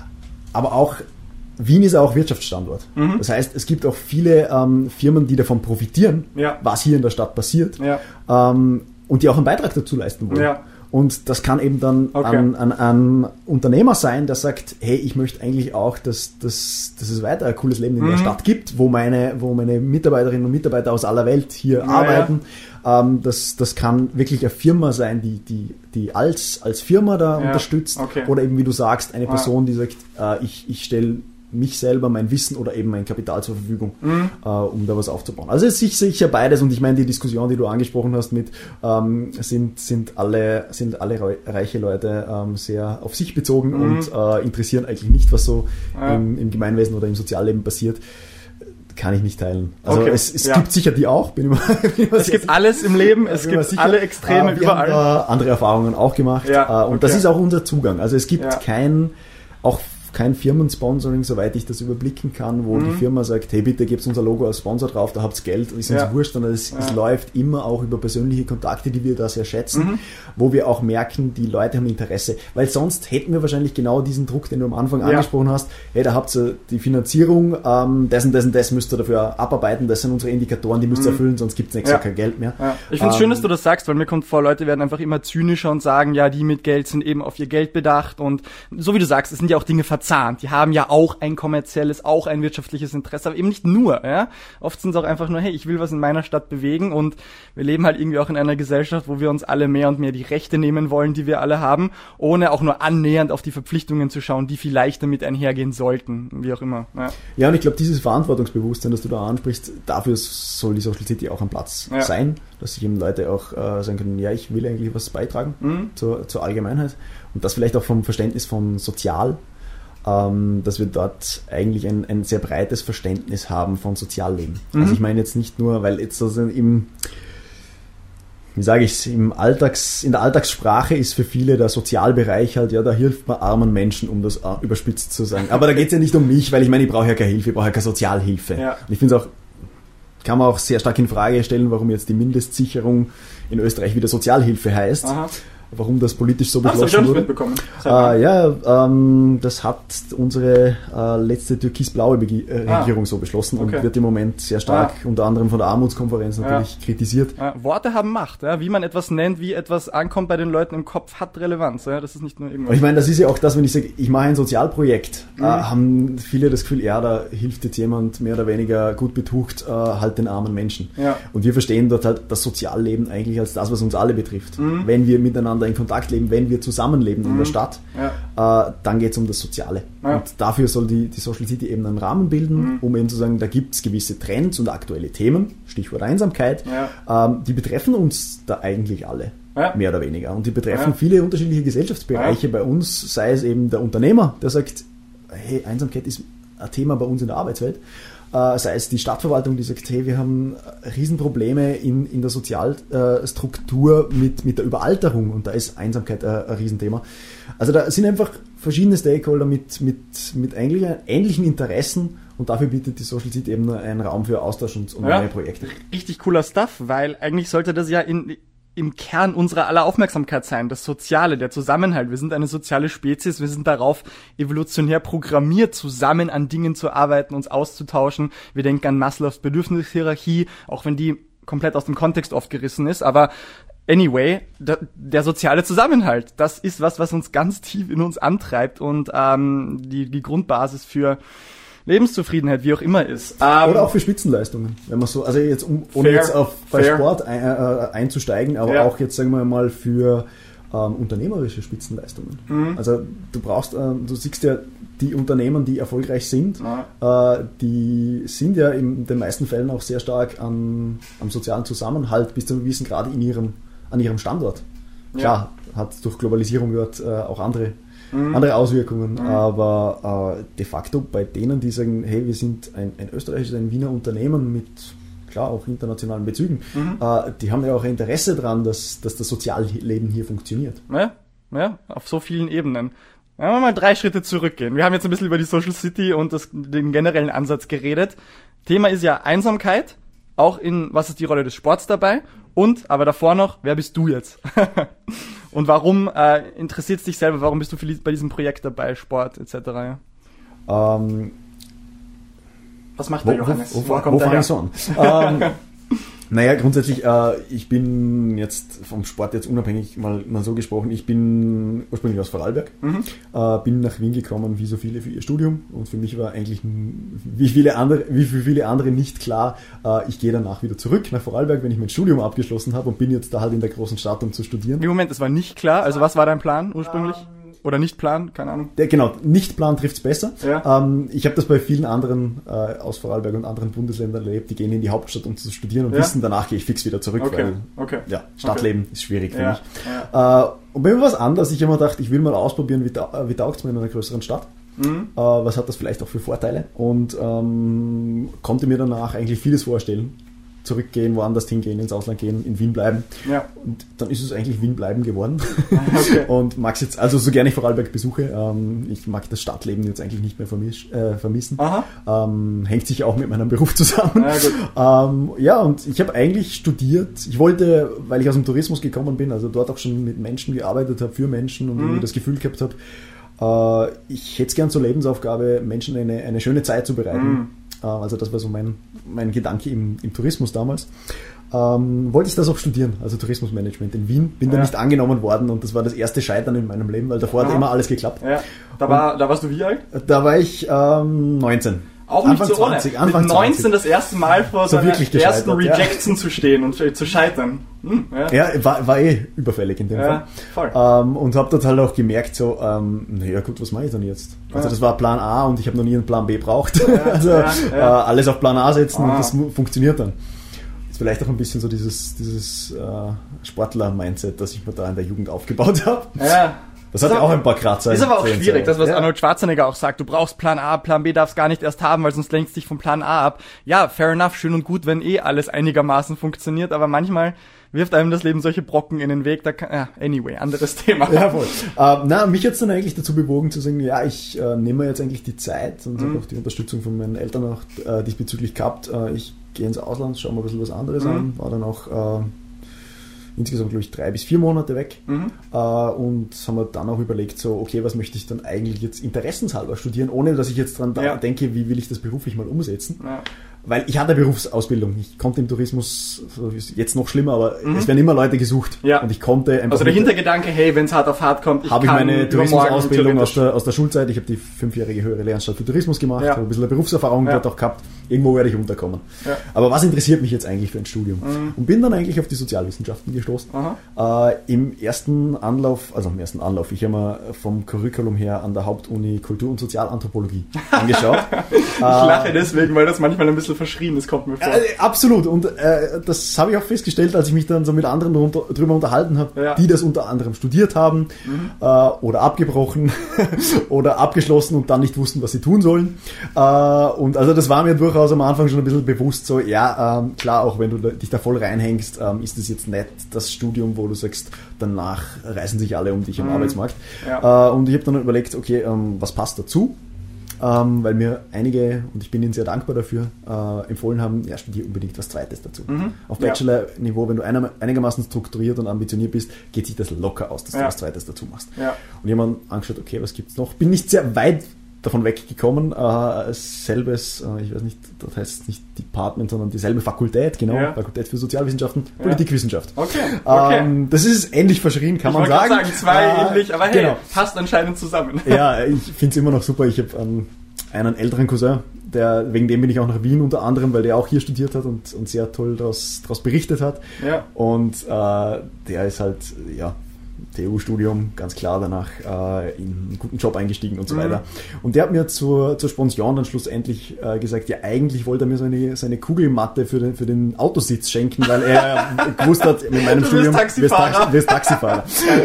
aber auch Wien ist auch Wirtschaftsstandort. Mhm. Das heißt, es gibt auch viele ähm, Firmen, die davon profitieren, ja. was hier in der Stadt passiert, ja. ähm, und die auch einen Beitrag dazu leisten wollen. Ja. Und das kann eben dann okay. ein, ein, ein Unternehmer sein, der sagt, hey, ich möchte eigentlich auch, dass, dass, dass es weiter ein cooles Leben in mhm. der Stadt gibt, wo meine, wo meine Mitarbeiterinnen und Mitarbeiter aus aller Welt hier ja, arbeiten. Ja. Ähm, das, das kann wirklich eine Firma sein, die, die, die als, als Firma da ja. unterstützt. Okay. Oder eben, wie du sagst, eine Person, die sagt, äh, ich, ich stelle mich selber, mein Wissen oder eben mein Kapital zur Verfügung, mhm. äh, um da was aufzubauen. Also es ist sicher beides, und ich meine, die Diskussion, die du angesprochen hast mit, ähm, sind, sind alle, sind alle reiche Leute ähm, sehr auf sich bezogen mhm. und äh, interessieren eigentlich nicht, was so ja. im, im Gemeinwesen oder im Sozialleben passiert. Kann ich nicht teilen. Also okay. es, es ja. gibt sicher die auch. Bin immer, bin immer es gibt sicher. Alles im Leben, es gibt sicher. Alle Extreme äh, wir überall. Haben, äh, andere Erfahrungen auch gemacht, ja. äh, und okay. das ist auch unser Zugang. Also es gibt ja. kein, auch kein Firmensponsoring, soweit ich das überblicken kann, wo mhm. die Firma sagt, hey, bitte gebt unser Logo als Sponsor drauf, da habt's Geld, ist uns ja. wurscht, sondern es, ja. es läuft immer auch über persönliche Kontakte, die wir da sehr schätzen, mhm. wo wir auch merken, die Leute haben Interesse, weil sonst hätten wir wahrscheinlich genau diesen Druck, den du am Anfang ja. angesprochen hast, hey, da habt ihr die Finanzierung, ähm, das und das und das müsst ihr dafür abarbeiten, das sind unsere Indikatoren, die müsst ihr mhm. erfüllen, sonst gibt's nächstes ja. Jahr kein Geld mehr. Ja. Ich finde es ähm, schön, dass du das sagst, weil mir kommt vor, Leute werden einfach immer zynischer und sagen, ja, die mit Geld sind eben auf ihr Geld bedacht und so wie du sagst, es sind ja auch Dinge verzahnt. Die haben ja auch ein kommerzielles, auch ein wirtschaftliches Interesse, aber eben nicht nur. Ja? Oft sind es auch einfach nur, hey, ich will was in meiner Stadt bewegen und wir leben halt irgendwie auch in einer Gesellschaft, wo wir uns alle mehr und mehr die Rechte nehmen wollen, die wir alle haben, ohne auch nur annähernd auf die Verpflichtungen zu schauen, die vielleicht damit einhergehen sollten, wie auch immer. Ja, ja und ich glaube, dieses Verantwortungsbewusstsein, das du da ansprichst, dafür soll die Social City auch am Platz ja. sein, dass sich eben Leute auch äh, sagen können, ja, ich will eigentlich was beitragen mhm. zur, zur Allgemeinheit. Und das vielleicht auch vom Verständnis von sozial, ähm, dass wir dort eigentlich ein, ein sehr breites Verständnis haben von Sozialleben. Mhm. Also ich meine jetzt nicht nur, weil jetzt also im, wie sage ich es, im Alltags, in der Alltagssprache ist für viele der Sozialbereich halt, ja, da hilft man armen Menschen, um das äh, überspitzt zu sagen. Aber da geht es ja nicht um mich, weil ich meine, ich brauche ja keine Hilfe, ich brauche ja keine Sozialhilfe. Ja. Und ich finde es auch, kann man auch sehr stark in Frage stellen, warum jetzt die Mindestsicherung in Österreich wieder Sozialhilfe heißt. Aha. Warum das politisch so beschlossen Ach, das wurde. Mitbekommen. Äh, ja, ähm, das hat unsere äh, letzte türkis-blaue Bege- äh, ah. Regierung so beschlossen okay. und wird im Moment sehr stark ah. unter anderem von der Armutskonferenz natürlich ja. kritisiert. Ja, Worte haben Macht. Ja? Wie man etwas nennt, wie etwas ankommt bei den Leuten im Kopf, hat Relevanz. Ja? Das ist nicht nur irgendwas. Ich meine, das ist ja auch das, wenn ich sage, ich mache ein Sozialprojekt, mhm. äh, haben viele das Gefühl, ja, da hilft jetzt jemand mehr oder weniger gut betucht äh, halt den armen Menschen. Ja. Und wir verstehen dort halt das Sozialleben eigentlich als das, was uns alle betrifft. Mhm. Wenn wir miteinander in Kontakt leben, wenn wir zusammenleben mhm. in der Stadt, ja. äh, dann geht es um das Soziale. Ja. Und dafür soll die, die Social City eben einen Rahmen bilden, mhm. um eben zu sagen, da gibt es gewisse Trends und aktuelle Themen, Stichwort Einsamkeit, ja. ähm, die betreffen uns da eigentlich alle. Ja. Mehr oder weniger. Und die betreffen ja. viele unterschiedliche Gesellschaftsbereiche ja. bei uns, sei es eben der Unternehmer, der sagt, hey, Einsamkeit ist ein Thema bei uns in der Arbeitswelt. Äh, sei es die Stadtverwaltung, die sagt, hey, wir haben Riesenprobleme in, in der Sozialstruktur mit, mit der Überalterung und da ist Einsamkeit äh, ein Riesenthema. Also da sind einfach verschiedene Stakeholder mit, mit, mit eigentlich ähnlichen Interessen und dafür bietet die Social City eben einen Raum für Austausch und, und ja, neue Projekte. Richtig cooler Stuff, weil eigentlich sollte das ja in... im Kern unserer aller Aufmerksamkeit sein, das Soziale, der Zusammenhalt. Wir sind eine soziale Spezies, wir sind darauf evolutionär programmiert, zusammen an Dingen zu arbeiten, uns auszutauschen. Wir denken an Maslows Bedürfnishierarchie, auch wenn die komplett aus dem Kontext oft gerissen ist, aber anyway, der, der soziale Zusammenhalt, das ist was, was uns ganz tief in uns antreibt und ähm, die, die Grundbasis für Lebenszufriedenheit, wie auch immer ist. Ähm, Oder auch für Spitzenleistungen, wenn man so, also jetzt um, ohne fair, jetzt auf bei fair. Sport ein, äh, einzusteigen, aber ja. auch jetzt sagen wir mal für ähm, unternehmerische Spitzenleistungen. Mhm. Also du brauchst, äh, du siehst ja die Unternehmen, die erfolgreich sind, ja. äh, die sind ja in den meisten Fällen auch sehr stark an, am sozialen Zusammenhalt bis zu einem gewissen Grad in ihrem, an ihrem Standort. Klar, ja. hat durch Globalisierung dort äh, auch andere Mhm. andere Auswirkungen, mhm. aber äh, de facto bei denen, die sagen, hey, wir sind ein, ein österreichisches, ein Wiener Unternehmen mit, klar, auch internationalen Bezügen, mhm. äh, die haben ja auch ein Interesse daran, dass, dass das Sozialleben hier funktioniert. Ja, ja, auf so vielen Ebenen. Wenn wir mal drei Schritte zurückgehen. Wir haben jetzt ein bisschen über die Social City und das, den generellen Ansatz geredet. Thema ist ja Einsamkeit, auch in, was ist die Rolle des Sports dabei und, aber davor noch, wer bist du jetzt? Und warum äh, interessiert es dich selber? Warum bist du bei diesem Projekt dabei, Sport et cetera? Ja? Ähm, Was macht der Johannes? Wo, wo, wo, wo fange ich so an? ähm, naja, grundsätzlich, äh, ich bin jetzt vom Sport jetzt unabhängig mal, mal so gesprochen, ich bin ursprünglich aus Vorarlberg, mhm. äh, bin nach Wien gekommen, wie so viele für ihr Studium und für mich war eigentlich wie viele andere, wie für viele andere nicht klar, äh, ich gehe danach wieder zurück nach Vorarlberg, wenn ich mein Studium abgeschlossen habe und bin jetzt da halt in der großen Stadt, um zu studieren. Im Moment, es war nicht klar, also was war dein Plan ursprünglich? Um Oder nicht Plan, keine Ahnung. Der, genau, nicht Plan trifft's besser. Ja. Ähm, ich habe das bei vielen anderen äh, aus Vorarlberg und anderen Bundesländern erlebt, die gehen in die Hauptstadt, um zu studieren und ja. wissen, danach gehe ich fix wieder zurück, okay. weil okay. Ja, Stadtleben okay. ist schwierig für ja. mich. Ja. Äh, und bei mir was anderes, ich habe mir gedacht, ich will mal ausprobieren, wie, ta- wie taugt es mir in einer größeren Stadt. Mhm. Äh, was hat das vielleicht auch für Vorteile? Und ähm, konnte mir danach eigentlich vieles vorstellen zurückgehen, woanders hingehen, ins Ausland gehen, in Wien bleiben. Ja. Und dann ist es eigentlich Wien bleiben geworden. Okay. Und mag's jetzt, also so gerne ich Vorarlberg besuche, ähm, ich mag das Stadtleben jetzt eigentlich nicht mehr vermisch, äh, vermissen. Ähm, hängt sich auch mit meinem Beruf zusammen. Ja, gut. Ähm, ja, und ich habe eigentlich studiert. Ich wollte, weil ich aus dem Tourismus gekommen bin, also dort auch schon mit Menschen gearbeitet habe, für Menschen und mhm. irgendwie das Gefühl gehabt habe, äh, ich hätte es gern zur Lebensaufgabe, Menschen eine, eine schöne Zeit zu bereiten. Mhm. Äh, also das war so mein, mein Gedanke im, im Tourismus damals. Ähm, wollte ich das auch studieren, also Tourismusmanagement in Wien. Bin ja. dann nicht angenommen worden und das war das erste Scheitern in meinem Leben, weil davor ja. hat immer alles geklappt. Ja. Da, war, da warst du wie alt? Da war ich ähm, neunzehn. Auch Anfang nicht so zwanzig, ohne. Anfang mit neunzehn zwanzig. Das erste Mal vor so seiner ersten Rejection ja. zu stehen und zu scheitern. Hm, ja, ja war, war eh überfällig in dem ja, Fall. Voll. Ähm, und habe dort halt auch gemerkt, so, ähm, naja gut, was mache ich dann jetzt? Also ja. das war Plan A und ich habe noch nie einen Plan B braucht. Ja, also ja, ja. Äh, alles auf Plan A setzen ah. und das funktioniert dann. Ist vielleicht auch ein bisschen so dieses, dieses äh, Sportler-Mindset, das ich mir da in der Jugend aufgebaut habe. Ja. Das hat ja auch ein paar Kratzer. Ist aber auch schwierig, das was ja. Arnold Schwarzenegger auch sagt. Du brauchst Plan A, Plan B darfst gar nicht erst haben, weil sonst lenkst dich vom Plan A ab. Ja, fair enough, schön und gut, wenn eh alles einigermaßen funktioniert, aber manchmal wirft einem das Leben solche Brocken in den Weg. Da kann, ja, anyway, anderes Thema. Ja, voll. äh, na, mich hat's dann eigentlich dazu bewogen zu sagen, ja, ich äh, nehme jetzt eigentlich die Zeit und mhm. habe auch die Unterstützung von meinen Eltern auch äh, diesbezüglich gehabt. Äh, ich gehe ins Ausland, schaue mal ein bisschen was anderes mhm. an. War dann auch äh, insgesamt, glaube ich, drei bis vier Monate weg mhm. äh, und haben wir dann auch überlegt, so, okay, was möchte ich dann eigentlich jetzt interessenshalber studieren, ohne dass ich jetzt dran ja. denke, wie will ich das beruflich mal umsetzen. Ja. Weil ich hatte Berufsausbildung. Ich konnte im Tourismus, jetzt noch schlimmer, aber mhm. es werden immer Leute gesucht. Ja. Und ich konnte einfach. Also der Hintergedanke, hey, wenn es hart auf hart kommt, ich habe ich meine Tourismusausbildung aus der, aus der Schulzeit. Ich habe die fünfjährige höhere Lehranstalt für Tourismus gemacht, ja. habe ein bisschen Berufserfahrung ja. dort auch gehabt. Irgendwo werde ich unterkommen. Ja. Aber was interessiert mich jetzt eigentlich für ein Studium? Mhm. Und bin dann eigentlich auf die Sozialwissenschaften gestoßen. Äh, Im ersten Anlauf, also im ersten Anlauf, ich habe mir vom Curriculum her an der Hauptuni Kultur- und Sozialanthropologie angeschaut. Ich lache deswegen, weil das manchmal ein bisschen verschrien ist, kommt mir vor. Äh, absolut. Und äh, das habe ich auch festgestellt, als ich mich dann so mit anderen drunter, drüber unterhalten habe, ja. die das unter anderem studiert haben mhm. äh, oder abgebrochen oder abgeschlossen und dann nicht wussten, was sie tun sollen. Äh, und also das war mir durchaus am Anfang schon ein bisschen bewusst so, ja, ähm, klar, auch wenn du da, dich da voll reinhängst, ähm, ist das jetzt nicht das Studium, wo du sagst, danach reißen sich alle um dich am mhm. Arbeitsmarkt. Ja. Äh, und ich habe dann überlegt, okay, ähm, was passt dazu? Ähm, weil mir einige, und ich bin ihnen sehr dankbar dafür, äh, empfohlen haben, ja, studier unbedingt was Zweites dazu. Mhm. Auf Bachelor-Niveau, wenn du einer, einigermaßen strukturiert und ambitioniert bist, geht sich das locker aus, dass ja. du was Zweites dazu machst. Ja. Und jemand angeschaut, okay, was gibt's noch? Bin nicht sehr weit davon weggekommen, äh, selbes, äh, ich weiß nicht, das heißt nicht Department, sondern dieselbe Fakultät, genau, ja. Fakultät für Sozialwissenschaften, ja. Politikwissenschaft. Okay, okay. Ähm, das ist ähnlich verschrien, kann ich man sagen. sagen. Zwei äh, ähnlich, aber hey, genau. passt anscheinend zusammen. Ja, ich finde es immer noch super. Ich habe ähm, einen älteren Cousin, der, wegen dem bin ich auch nach Wien unter anderem, weil der auch hier studiert hat und, und sehr toll daraus berichtet hat. Ja. Und äh, der ist halt, ja, T U-Studium, ganz klar danach äh, in einen guten Job eingestiegen und so mhm. weiter. Und der hat mir zur, zur Sponsion dann schlussendlich äh, gesagt, ja, eigentlich wollte er mir so eine, so eine Kugelmatte für den, für den Autositz schenken, weil er gewusst hat, mit meinem du Studium wirst Taxifahrer. wirst Taxifahrer.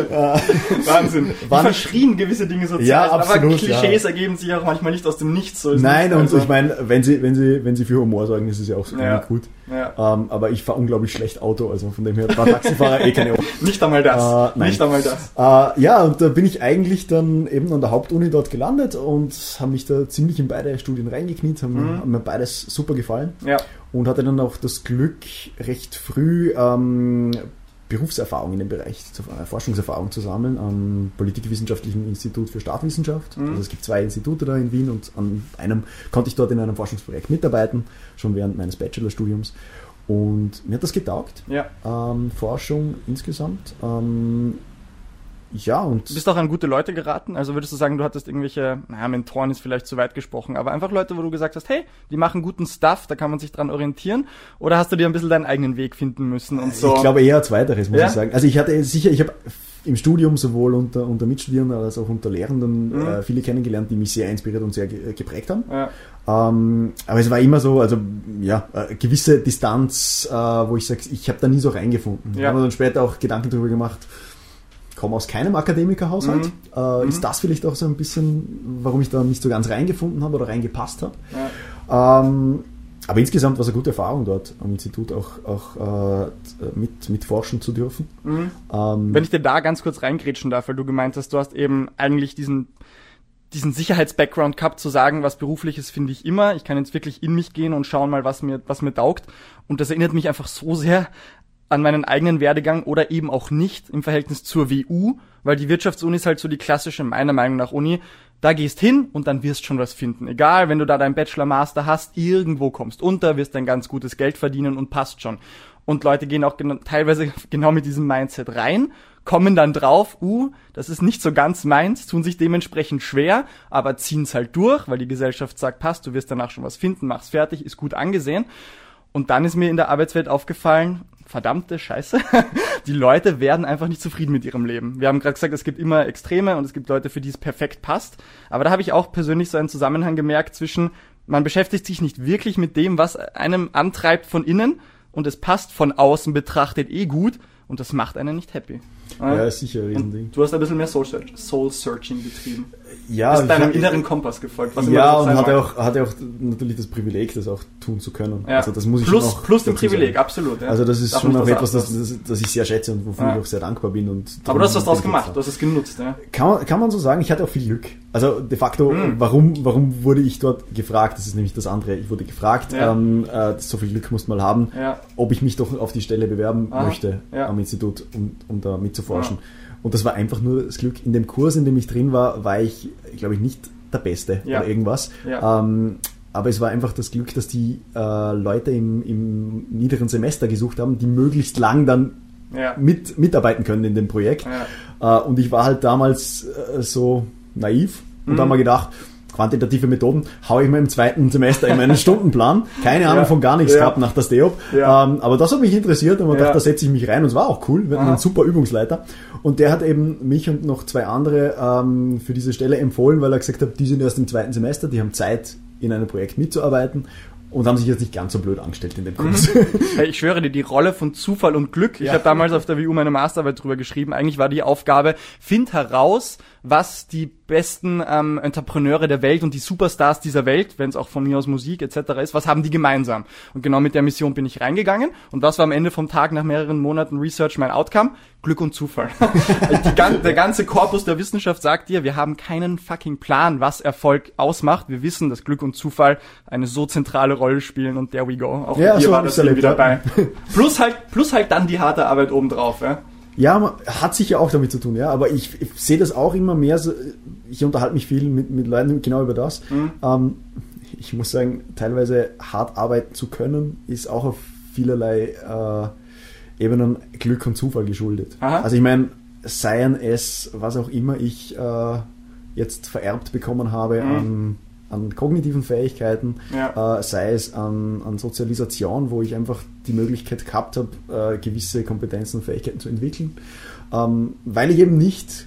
Wahnsinn. Die verschrien gewisse Dinge so ja, absolut, aber Klischees ja. ergeben sich auch manchmal nicht aus dem Nichts. So Nein, nicht, und also. ich meine, wenn sie, wenn sie, wenn sie für Humor sorgen, ist es ja auch so ja. gut. Ja. Ähm, aber ich fahre unglaublich schlecht Auto, also von dem her war Taxifahrer eh keine Option. Nicht einmal das. Äh, nicht einmal das. Äh, ja, und da bin ich eigentlich dann eben an der Hauptuni dort gelandet und habe mich da ziemlich in beide Studien reingekniet, haben, mhm. haben mir beides super gefallen. Ja. Und hatte dann auch das Glück, recht früh ähm, Berufserfahrung in dem Bereich, Forschungserfahrung zu sammeln am Politikwissenschaftlichen Institut für Staatswissenschaft. Mhm. Also es gibt zwei Institute da in Wien und an einem konnte ich dort in einem Forschungsprojekt mitarbeiten, schon während meines Bachelorstudiums. Und mir hat das getaugt. Ja. Ähm, Forschung insgesamt. Ähm, ja, und du bist auch an gute Leute geraten? Also würdest du sagen, du hattest irgendwelche, naja, Mentoren ist vielleicht zu weit gesprochen, aber einfach Leute, wo du gesagt hast, hey, die machen guten Stuff, da kann man sich dran orientieren? Oder hast du dir ein bisschen deinen eigenen Weg finden müssen und so? Ich glaube eher zweiteres, muss ja? ich sagen. Also ich hatte sicher, ich habe im Studium sowohl unter, unter Mitstudierenden als auch unter Lehrenden mhm. äh, viele kennengelernt, die mich sehr inspiriert und sehr ge- geprägt haben. Ja. Ähm, aber es war immer so, also ja, äh, gewisse Distanz, äh, wo ich sage, ich habe da nie so reingefunden. Ja. Ich habe dann später auch Gedanken darüber gemacht, komme aus keinem Akademikerhaushalt. Mhm. Äh, mhm. Ist das vielleicht auch so ein bisschen, warum ich da nicht so ganz reingefunden habe oder reingepasst habe? Ja. Ähm, aber insgesamt war es eine gute Erfahrung dort am Institut auch, auch äh, mit, mit forschen zu dürfen. Mhm. Ähm, Wenn ich dir da ganz kurz reingrätschen darf, weil du gemeint hast, du hast eben eigentlich diesen diesen Sicherheits-Background gehabt, zu sagen, was Berufliches finde ich immer. Ich kann jetzt wirklich in mich gehen und schauen mal, was mir, was mir taugt. Und das erinnert mich einfach so sehr an meinen eigenen Werdegang oder eben auch nicht im Verhältnis zur W U, weil die Wirtschaftsuni ist halt so die klassische, meiner Meinung nach, Uni. Da gehst hin und dann wirst schon was finden. Egal, wenn du da deinen Bachelor, Master hast, irgendwo kommst unter, wirst ein ganz gutes Geld verdienen und passt schon. Und Leute gehen auch genau, teilweise genau mit diesem Mindset rein, kommen dann drauf, uh, das ist nicht so ganz meins, tun sich dementsprechend schwer, aber ziehen's halt durch, weil die Gesellschaft sagt, passt, du wirst danach schon was finden, mach's fertig, ist gut angesehen. Und dann ist mir in der Arbeitswelt aufgefallen, verdammte Scheiße, die Leute werden einfach nicht zufrieden mit ihrem Leben. Wir haben gerade gesagt, es gibt immer Extreme und es gibt Leute, für die es perfekt passt. Aber da habe ich auch persönlich so einen Zusammenhang gemerkt zwischen, man beschäftigt sich nicht wirklich mit dem, was einem antreibt von innen und es passt von außen betrachtet eh gut und das macht einen nicht happy. Ja, ist sicher ein Riesending. Du hast ein bisschen mehr Soul-Searching betrieben. Ja, bist deinem inneren Kompass gefolgt. Was ja, und hatte auch, hatte auch natürlich das Privileg, das auch tun zu können. Ja. Also das muss ich plus, schon auch plus ein Privileg, sagen. Absolut. Ja. Also das ist Darf schon auch etwas, das, das, das ich sehr schätze und wofür ja. ich auch sehr dankbar bin. Und aber du hast was draus gemacht, du hast es genutzt. Ja. Kann, man, kann man so sagen, ich hatte auch viel Glück. Also de facto, hm. warum, warum wurde ich dort gefragt? Das ist nämlich das andere. Ich wurde gefragt, ja. ähm, äh, so viel Glück muss man haben, ja. ob ich mich doch auf die Stelle bewerben Aha. möchte ja. am Institut, um, um da mitzuforschen. Ja. Und das war einfach nur das Glück. In dem Kurs, in dem ich drin war, war ich, glaube ich, nicht der Beste ja. oder irgendwas. Ja. Ähm, aber es war einfach das Glück, dass die äh, Leute im, im niederen Semester gesucht haben, die möglichst lang dann ja. mit, mitarbeiten können in dem Projekt. Ja. Äh, und ich war halt damals äh, so naiv und mhm. da haben wir gedacht, quantitative Methoden, haue ich mir im zweiten Semester in meinen Stundenplan. Keine Ahnung ja. von gar nichts ja. gehabt nach der STEOP. Ja. Ähm, aber das hat mich interessiert und man ja. dachte, da setze ich mich rein und es war auch cool. Wir hatten einen super Übungsleiter und der hat eben mich und noch zwei andere ähm, für diese Stelle empfohlen, weil er gesagt hat, die sind erst im zweiten Semester, die haben Zeit, in einem Projekt mitzuarbeiten. Und haben sich jetzt nicht ganz so blöd angestellt in dem Kurs. Hey, ich schwöre dir, die Rolle von Zufall und Glück, ich ja. habe damals auf der W U meine Masterarbeit drüber geschrieben, eigentlich war die Aufgabe, find heraus, was die besten ähm, Entrepreneure der Welt und die Superstars dieser Welt, wenn es auch von mir aus Musik et cetera ist, was haben die gemeinsam? Und genau mit der Mission bin ich reingegangen und was war am Ende vom Tag nach mehreren Monaten Research mein Outcome? Glück und Zufall. die, der ganze Korpus der Wissenschaft sagt dir, wir haben keinen fucking Plan, was Erfolg ausmacht. Wir wissen, dass Glück und Zufall eine so zentrale Rolle spielen und there we go. Auch ja, mit dir so war das wieder dabei. Plus halt, plus halt dann die harte Arbeit obendrauf, ja. Ja, hat sicher auch damit zu tun, ja, aber ich, ich sehe das auch immer mehr, so, ich unterhalte mich viel mit, mit Leuten genau über das. Mhm. Ähm, ich muss sagen, teilweise hart arbeiten zu können, ist auch auf vielerlei äh, Ebenen Glück und Zufall geschuldet. Aha. Also ich meine, seien es, was auch immer ich äh, jetzt vererbt bekommen habe mhm. an, an kognitiven Fähigkeiten, ja. äh, sei es an, an Sozialisation, wo ich einfach die Möglichkeit gehabt habe, äh, gewisse Kompetenzen und Fähigkeiten zu entwickeln, ähm, weil ich eben nicht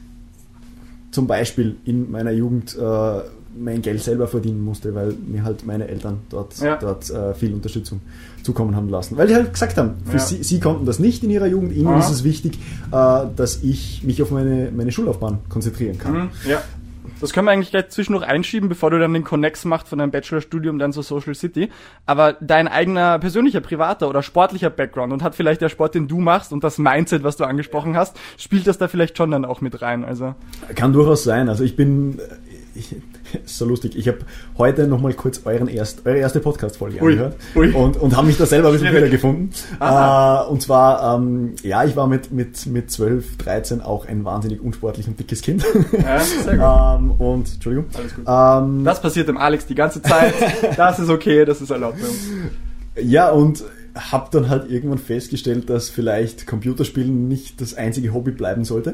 zum Beispiel in meiner Jugend äh, mein Geld selber verdienen musste, weil mir halt meine Eltern dort, ja. dort äh, viel Unterstützung zukommen haben lassen. Weil die halt gesagt haben, für ja. sie, sie konnten das nicht in ihrer Jugend, ihnen Aha. ist es wichtig, äh, dass ich mich auf meine, meine Schullaufbahn konzentrieren kann. Mhm. Ja. Das können wir eigentlich gleich zwischendurch einschieben, bevor du dann den Connex machst von deinem Bachelorstudium dann zur Social City. Aber dein eigener persönlicher, privater oder sportlicher Background und hat vielleicht der Sport, den du machst und das Mindset, was du angesprochen hast, spielt das da vielleicht schon dann auch mit rein? Also kann durchaus sein. Also ich bin... Ich, ist so lustig. Ich habe heute nochmal kurz euren erst, eure erste Podcast-Folge ui, angehört ui. und, und habe mich da selber ein bisschen wiedergefunden. Äh, und zwar, ähm, ja, ich war mit, mit, mit zwölf, dreizehn auch ein wahnsinnig unsportlich und dickes Kind. Ja, sehr gut. ähm, und, Entschuldigung. Alles gut. Ähm, das passiert dem Alex die ganze Zeit. Das ist okay, das ist erlaubt bei uns. Ja, und habe dann halt irgendwann festgestellt, dass vielleicht Computerspielen nicht das einzige Hobby bleiben sollte.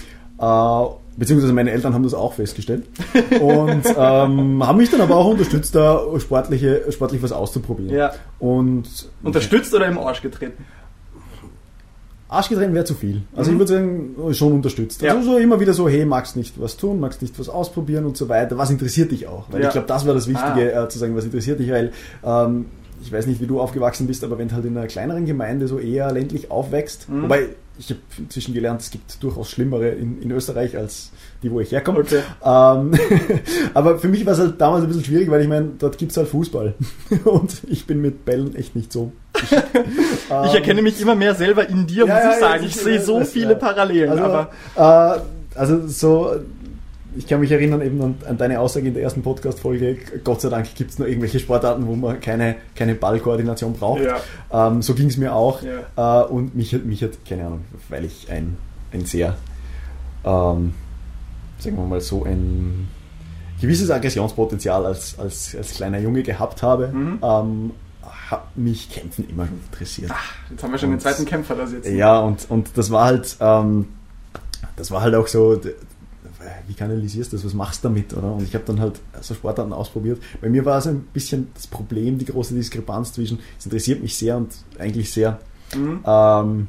Äh, beziehungsweise meine Eltern haben das auch festgestellt und ähm, haben mich dann aber auch unterstützt, da sportliche, sportlich was auszuprobieren. Ja. Und unterstützt oder im Arsch getreten? Arsch getreten wäre zu viel. Also mhm. ich würde sagen, schon unterstützt. Ja. Also so immer wieder so, hey, magst nicht was tun, magst nicht was ausprobieren und so weiter. Was interessiert dich auch? Weil ja. ich glaube, das war das Wichtige, ah. äh, zu sagen, was interessiert dich, weil ähm, ich weiß nicht, wie du aufgewachsen bist, aber wenn du halt in einer kleineren Gemeinde so eher ländlich aufwächst, mhm. wobei ich habe inzwischen gelernt, es gibt durchaus schlimmere in, in Österreich als die, wo ich herkomme. Okay. Ähm, aber für mich war es halt damals ein bisschen schwierig, weil ich meine, dort gibt es halt Fußball. Und ich bin mit Bällen echt nicht so. Ich, ich erkenne mich immer mehr selber in dir, ja, muss ja, ich sagen. ja, Ich ich, sehe so das, viele ja. Parallelen. Also, aber äh, also so, ich kann mich erinnern eben an, an deine Aussage in der ersten Podcast-Folge, Gott sei Dank gibt es nur irgendwelche Sportarten, wo man keine, keine Ballkoordination braucht. Ja. Ähm, so ging es mir auch. Ja. Äh, und mich hat, mich hat, keine Ahnung, weil ich ein, ein sehr, ähm, sagen wir mal so, ein gewisses Aggressionspotenzial als, als, als kleiner Junge gehabt habe, mhm. ähm, hat mich Kämpfen immer schon interessiert. Ach, jetzt haben wir schon und, den zweiten Kämpfer da sitzen. Ja, und, und das war halt, ähm, das war halt auch so, wie kanalisierst du das, was machst du damit, oder? Und ich habe dann halt so Sportarten ausprobiert. Bei mir war es ein bisschen das Problem, die große Diskrepanz zwischen, es interessiert mich sehr und eigentlich sehr, mhm. ähm,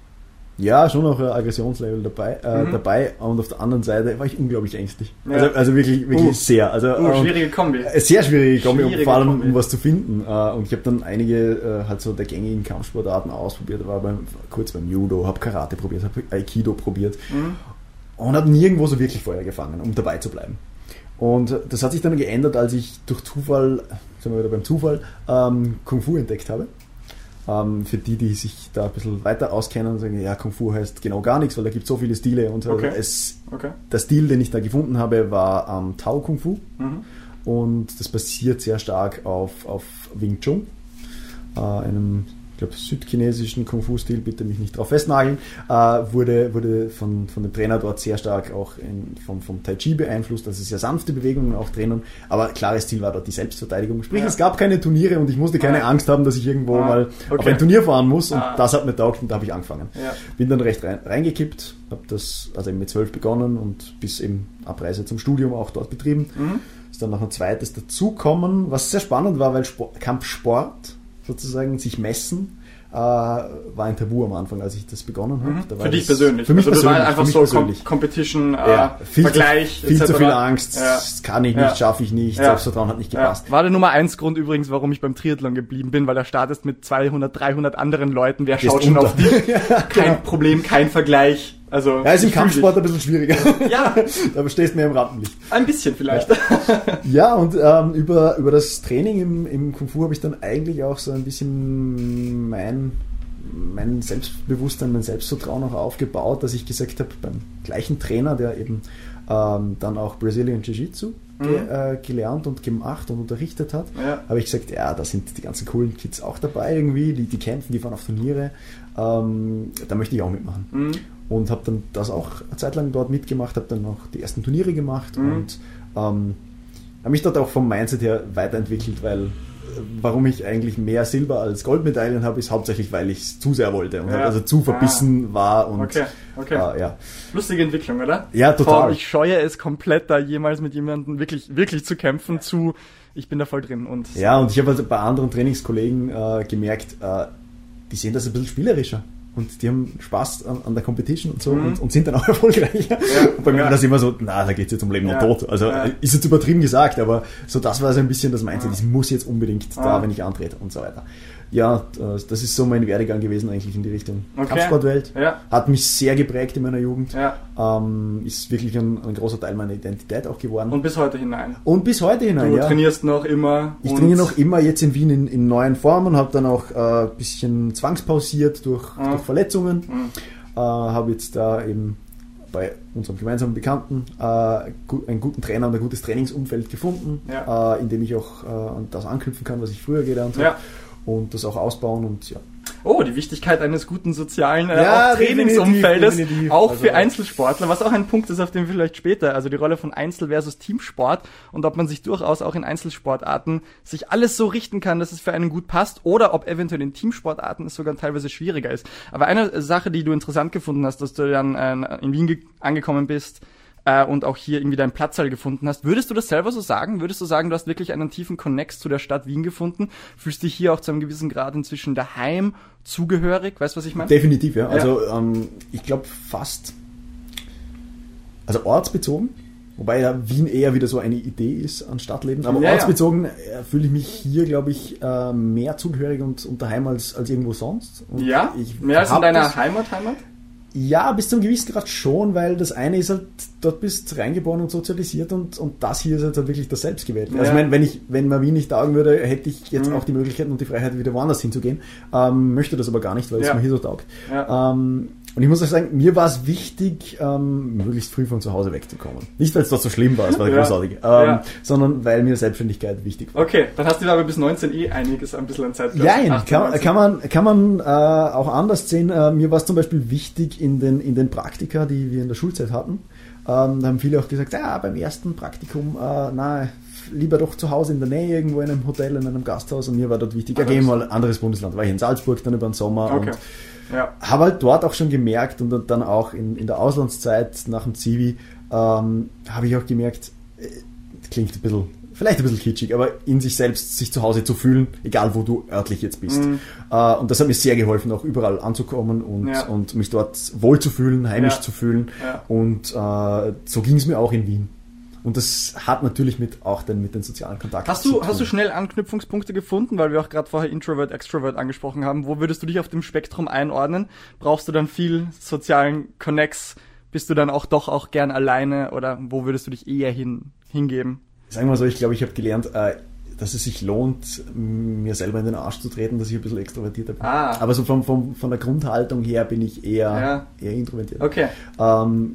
ja, schon auch ein Aggressionslevel dabei, äh, mhm. dabei und auf der anderen Seite war ich unglaublich ängstlich. Ja. Also, also wirklich, wirklich uh. sehr. Also, uh, schwierige Kombi. Äh, sehr schwierige Kombi, schwierige und vor allem Kombi. um was zu finden. Äh, und ich habe dann einige äh, halt so der gängigen Kampfsportarten ausprobiert, war beim, kurz beim Judo, habe Karate probiert, habe Aikido probiert mhm. und habe nirgendwo so wirklich Feuer gefangen, um dabei zu bleiben. Und das hat sich dann geändert, als ich durch Zufall, sind wir wieder beim Zufall, ähm, Kung Fu entdeckt habe. Ähm, für die, die sich da ein bisschen weiter auskennen und sagen, ja, Kung Fu heißt genau gar nichts, weil da gibt es so viele Stile. Und okay. es, okay. der Stil, den ich da gefunden habe, war ähm, Tao Kung Fu. Mhm. Und das basiert sehr stark auf, auf Wing Chun, äh, einem, ich glaube, südchinesischen Kung Fu-Stil, bitte mich nicht drauf festnageln, äh, wurde, wurde von, von dem Trainer dort sehr stark auch in, vom, vom Tai Chi beeinflusst, also sehr sanfte Bewegungen auch drinnen, aber klares Ziel war dort die Selbstverteidigung. Sprich, ja. es gab keine Turniere und ich musste keine ah. Angst haben, dass ich irgendwo ah. mal okay. auf ein Turnier fahren muss und ah. das hat mir taugt und da habe ich angefangen. Ja. Bin dann recht rein, reingekippt, habe das also eben mit zwölf begonnen und bis eben Abreise zum Studium auch dort betrieben. Mhm. Ist dann noch ein zweites dazukommen, was sehr spannend war, weil Sport, Kampfsport sozusagen sich messen, äh, war ein Tabu am Anfang, als ich das begonnen habe. Mhm. Da für dich persönlich? Für mich also persönlich. Das war einfach so persönlich. Competition, äh, ja, viel Vergleich, zu, Viel et cetera. Zu viel Angst, ja. das kann ich nicht, ja. schaffe ich nicht, ja. Selbstvertrauen hat nicht gepasst. Ja. War der Nummer eins Grund übrigens, warum ich beim Triathlon geblieben bin, weil da startest mit zweihundert, dreihundert anderen Leuten, wer schaut schon auf dich? ja, kein genau. Problem, kein Vergleich. Also, ja, ist im Kampfsport ein bisschen schwieriger. Ja. Da stehst du mehr im Rampenlicht. Ein bisschen vielleicht. Ja, ja und ähm, über, über das Training im, im Kung Fu habe ich dann eigentlich auch so ein bisschen mein, mein Selbstbewusstsein, mein Selbstvertrauen auch aufgebaut, dass ich gesagt habe, beim gleichen Trainer, der eben ähm, dann auch Brazilian Jiu-Jitsu mhm. ge, äh, gelernt und gemacht und unterrichtet hat, ja. habe ich gesagt, ja, da sind die ganzen coolen Kids auch dabei irgendwie, die, die kämpfen, die fahren auf Turniere, ähm, da möchte ich auch mitmachen. Mhm. Und habe dann das auch eine Zeit lang dort mitgemacht, habe dann auch die ersten Turniere gemacht mhm. und ähm, habe mich dort auch vom Mindset her weiterentwickelt, weil äh, warum ich eigentlich mehr Silber als Goldmedaillen habe, ist hauptsächlich, weil ich es zu sehr wollte und ja. also zu verbissen ah. war. Und, okay, okay. Äh, ja. Lustige Entwicklung, oder? Ja, total. Von, ich scheue es komplett, da jemals mit jemandem wirklich, wirklich zu kämpfen, ja. zu ich bin da voll drin. Und ja, und ich habe also bei anderen Trainingskollegen äh, gemerkt, äh, die sehen das ein bisschen spielerischer. Und die haben Spaß an, an der Competition und so mhm. und, und sind dann auch erfolgreich. Ja. Und bei mir ja. war das immer so, na, da geht es jetzt um Leben ja. und Tod. Also ja. ist jetzt übertrieben gesagt, aber so das war so ein bisschen das Mindset, ich muss jetzt unbedingt ja. da, wenn ich antrete und so weiter. Ja, das ist so mein Werdegang gewesen eigentlich in die Richtung okay. Kampfsportwelt. Ja. Hat mich sehr geprägt in meiner Jugend. Ja. Ähm, ist wirklich ein, ein großer Teil meiner Identität auch geworden. Und bis heute hinein. Und bis heute hinein, Du ja. trainierst noch immer. Ich trainiere noch immer jetzt in Wien in, in neuen Formen, habe dann auch ein äh, bisschen zwangspausiert durch, ja. durch Verletzungen. Mhm. Äh, habe jetzt da eben bei unserem gemeinsamen Bekannten äh, einen guten Trainer und ein gutes Trainingsumfeld gefunden, ja. äh, in dem ich auch äh, an das anknüpfen kann, was ich früher gelernt habe. Ja. Und das auch ausbauen und ja. Oh, die Wichtigkeit eines guten sozialen äh, ja, auch Trainingsumfeldes, definitiv, definitiv. auch also für Einzelsportler, was auch ein Punkt ist, auf den wir vielleicht später, also die Rolle von Einzel- versus Teamsport und ob man sich durchaus auch in Einzelsportarten sich alles so richten kann, dass es für einen gut passt oder ob eventuell in Teamsportarten es sogar teilweise schwieriger ist. Aber eine Sache, die du interessant gefunden hast, dass du dann äh, in Wien ge- angekommen bist, und auch hier irgendwie deinen Platz halt gefunden hast. Würdest du das selber so sagen? Würdest du sagen, du hast wirklich einen tiefen Connex zu der Stadt Wien gefunden? Fühlst dich hier auch zu einem gewissen Grad inzwischen daheim, zugehörig? Weißt du, was ich meine? Definitiv, ja. ja. Also ähm, ich glaube fast, also ortsbezogen, wobei ja Wien eher wieder so eine Idee ist an Stadtleben, aber ja, ortsbezogen ja. fühle ich mich hier, glaube ich, äh, mehr zugehörig und, und daheim als, als irgendwo sonst. Und ja? Ich mehr als in deiner das, Heimat, Heimat? Ja, bis zum gewissen Grad schon, weil das eine ist halt, dort bist du reingeboren und sozialisiert und, und das hier ist halt wirklich das Selbstgewählte. Ja. Also ich meine, wenn ich, wenn mir Wien nicht taugen würde, hätte ich jetzt mhm. auch die Möglichkeit und die Freiheit, wieder woanders hinzugehen. Ähm, möchte das aber gar nicht, weil ja. es mir hier so taugt. Ja. Ähm, und ich muss auch sagen, mir war es wichtig, ähm, möglichst früh von zu Hause wegzukommen. Nicht, weil es dort so schlimm war, es war ja. großartig, ähm, ja. sondern weil mir Selbstständigkeit wichtig war. Okay, dann hast du aber bis neunzehn eh einiges ein bisschen an Zeit gehabt. Ja, kann, kann man, kann man äh, auch anders sehen. Äh, mir war es zum Beispiel wichtig in den, in den Praktika, die wir in der Schulzeit hatten. Ähm, da haben viele auch gesagt, ja, beim ersten Praktikum, äh, na, lieber doch zu Hause in der Nähe, irgendwo in einem Hotel, in einem Gasthaus. Und mir war dort wichtig, ja, gehen wir mal ein anderes Bundesland. War ich in Salzburg dann über den Sommer okay. und ja. habe halt dort auch schon gemerkt und dann auch in, in der Auslandszeit nach dem Zivi ähm, habe ich auch gemerkt, äh, klingt ein bisschen, vielleicht ein bisschen kitschig, aber in sich selbst sich zu Hause zu fühlen, egal wo du örtlich jetzt bist. Mhm. Äh, und das hat mir sehr geholfen, auch überall anzukommen und, ja. und mich dort wohl zu fühlen, heimisch ja. zu fühlen. Ja. Und äh, so ging es mir auch in Wien. Und das hat natürlich mit auch den, mit den sozialen Kontakten hast du, zu tun. Hast du schnell Anknüpfungspunkte gefunden, weil wir auch gerade vorher Introvert, Extrovert angesprochen haben. Wo würdest du dich auf dem Spektrum einordnen? Brauchst du dann viel sozialen Connects? Bist du dann auch doch auch gern alleine oder wo würdest du dich eher hin, hingeben? Sagen wir mal so, ich glaube, ich habe gelernt, äh, dass es sich lohnt, mir selber in den Arsch zu treten, dass ich ein bisschen extrovertierter bin. Ah. Aber so vom, vom, von der Grundhaltung her bin ich eher, ja. eher introvertiert. Okay. Ähm,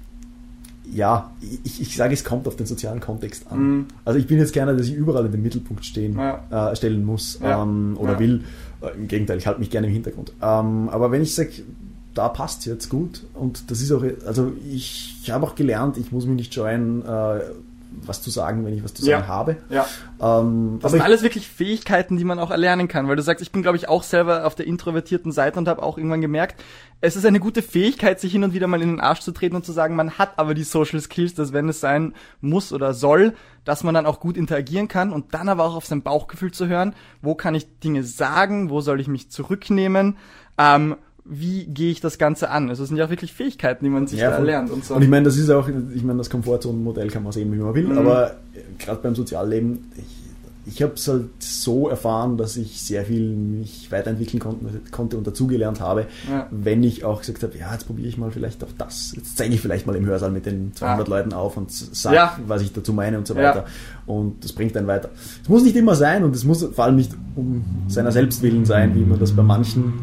ja, ich, ich sage, es kommt auf den sozialen Kontext an. Mhm. Also ich bin jetzt keiner, der sich überall in den Mittelpunkt stehen, ja. äh, stellen muss ja. ähm, oder ja. will. Äh, Im Gegenteil, ich halte mich gerne im Hintergrund. Ähm, aber wenn ich sage, da passt es jetzt gut und das ist auch, also ich, ich habe auch gelernt, ich muss mich nicht scheuen, äh, was zu sagen, wenn ich was zu sagen ja. habe. Ja. Ähm, das aber sind ich, alles wirklich Fähigkeiten, die man auch erlernen kann, weil du sagst, ich bin, glaube ich, auch selber auf der introvertierten Seite und habe auch irgendwann gemerkt, es ist eine gute Fähigkeit, sich hin und wieder mal in den Arsch zu treten und zu sagen, man hat aber die Social Skills, dass wenn es sein muss oder soll, dass man dann auch gut interagieren kann und dann aber auch auf sein Bauchgefühl zu hören, wo kann ich Dinge sagen, wo soll ich mich zurücknehmen, ähm, wie gehe ich das Ganze an? Also es sind ja auch wirklich Fähigkeiten, die man sich ja, da erlernt. Und so. Und ich meine, das ist auch, ich meine, das Komfortzonenmodell kann man sehen, wie man will, mhm. aber gerade beim Sozialleben, ich, ich habe es halt so erfahren, dass ich sehr viel mich weiterentwickeln konnte, konnte und dazugelernt habe, ja. wenn ich auch gesagt habe, ja, jetzt probiere ich mal vielleicht auch das, jetzt zeige ich vielleicht mal im Hörsaal mit den zweihundert ja. Leuten auf und sage, ja. was ich dazu meine und so weiter. Ja. Und das bringt einen weiter. Es muss nicht immer sein und es muss vor allem nicht um seiner selbst willen sein, wie man das bei manchen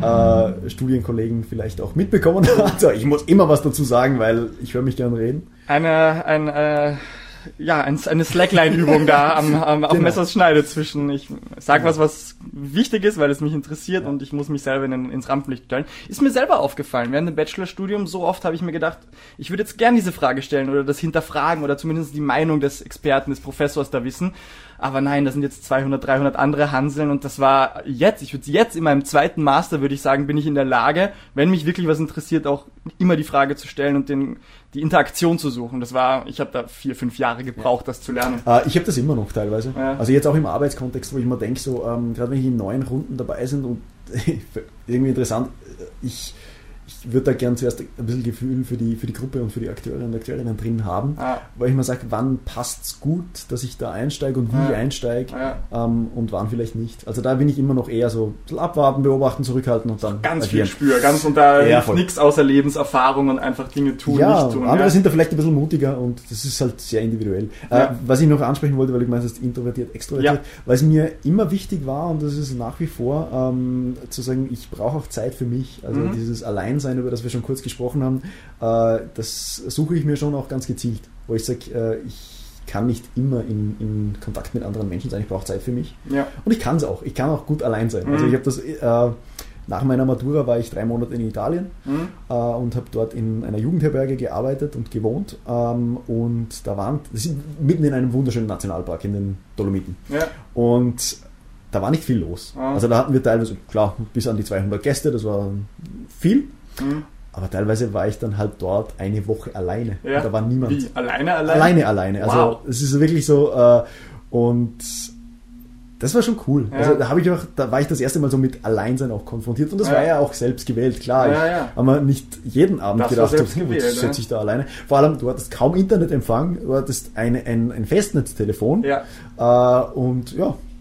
äh, Studienkollegen vielleicht auch mitbekommen hat. Also ich muss immer was dazu sagen, weil ich höre mich gern reden. Eine, ein, äh ja, eine Slackline-Übung da am, am auf genau. Messers Schneide zwischen, ich sag genau. was, was wichtig ist, weil es mich interessiert ja. und ich muss mich selber in, ins Rampenlicht stellen. Ist mir selber aufgefallen. Während dem Bachelorstudium so oft habe ich mir gedacht, ich würde jetzt gern diese Frage stellen oder das hinterfragen oder zumindest die Meinung des Experten, des Professors da wissen. Aber nein, da sind jetzt zweihundert, dreihundert andere Hanseln und das war jetzt, ich würde jetzt in meinem zweiten Master, würde ich sagen, bin ich in der Lage, wenn mich wirklich was interessiert, auch immer die Frage zu stellen und den, die Interaktion zu suchen. Das war, ich habe da vier, fünf Jahre gebraucht, ja. das zu lernen. Äh, ich habe das immer noch teilweise. Ja. Also jetzt auch im Arbeitskontext, wo ich mir denke, so ähm, gerade wenn ich in neuen Runden dabei bin und irgendwie interessant, ich ich würde da gern zuerst ein bisschen Gefühl für die, für die Gruppe und für die Akteure und Akteurinnen drin haben, ah. weil ich mir sage, wann passt es gut, dass ich da einsteige und wie ah. ich einsteige ah. ähm, und wann vielleicht nicht. Also da bin ich immer noch eher so ein bisschen abwarten, beobachten, zurückhalten und dann ganz agieren. viel Spür, ganz und da ja, nichts außer Lebenserfahrung und einfach Dinge tun, ja, nicht tun. Andere ja. sind da vielleicht ein bisschen mutiger und das ist halt sehr individuell. Ja. Äh, was ich noch ansprechen wollte, weil ich meine, das ist introvertiert, extrovertiert, ja. weil es mir immer wichtig war und das ist nach wie vor, ähm, zu sagen, ich brauche auch Zeit für mich. Also mhm. dieses Alleinsein, über das wir schon kurz gesprochen haben, äh, das suche ich mir schon auch ganz gezielt, wo ich sage, äh, ich kann nicht immer in, in Kontakt mit anderen Menschen sein, ich brauche Zeit für mich. Ja. Und ich kann es auch, ich kann auch gut allein sein. Mhm. Also ich habe das, äh, nach meiner Matura war ich drei Monate in Italien mhm. äh, und habe dort in einer Jugendherberge gearbeitet und gewohnt ähm, und da waren, das ist mitten in einem wunderschönen Nationalpark in den Dolomiten. Ja. Und da war nicht viel los. Ah. Also da hatten wir teilweise, klar, bis an die zweihundert Gäste, das war viel. Mhm. Aber teilweise war ich dann halt dort eine Woche alleine. Ja. Und da war niemand. Wie? Alleine, alleine? Alleine, alleine. Also wow. es ist wirklich so, äh, und das war schon cool. Ja. Also da habe ich auch, da war ich das erste Mal so mit Alleinsein auch konfrontiert und das ja. war ja auch selbst gewählt, klar. Ja, ich ja. habe nicht jeden Abend das gedacht, so, gewählt, jetzt setze ich da alleine. Vor allem, du hattest kaum Internetempfang, du hattest eine, ein, ein Festnetztelefon ja. äh, und ja,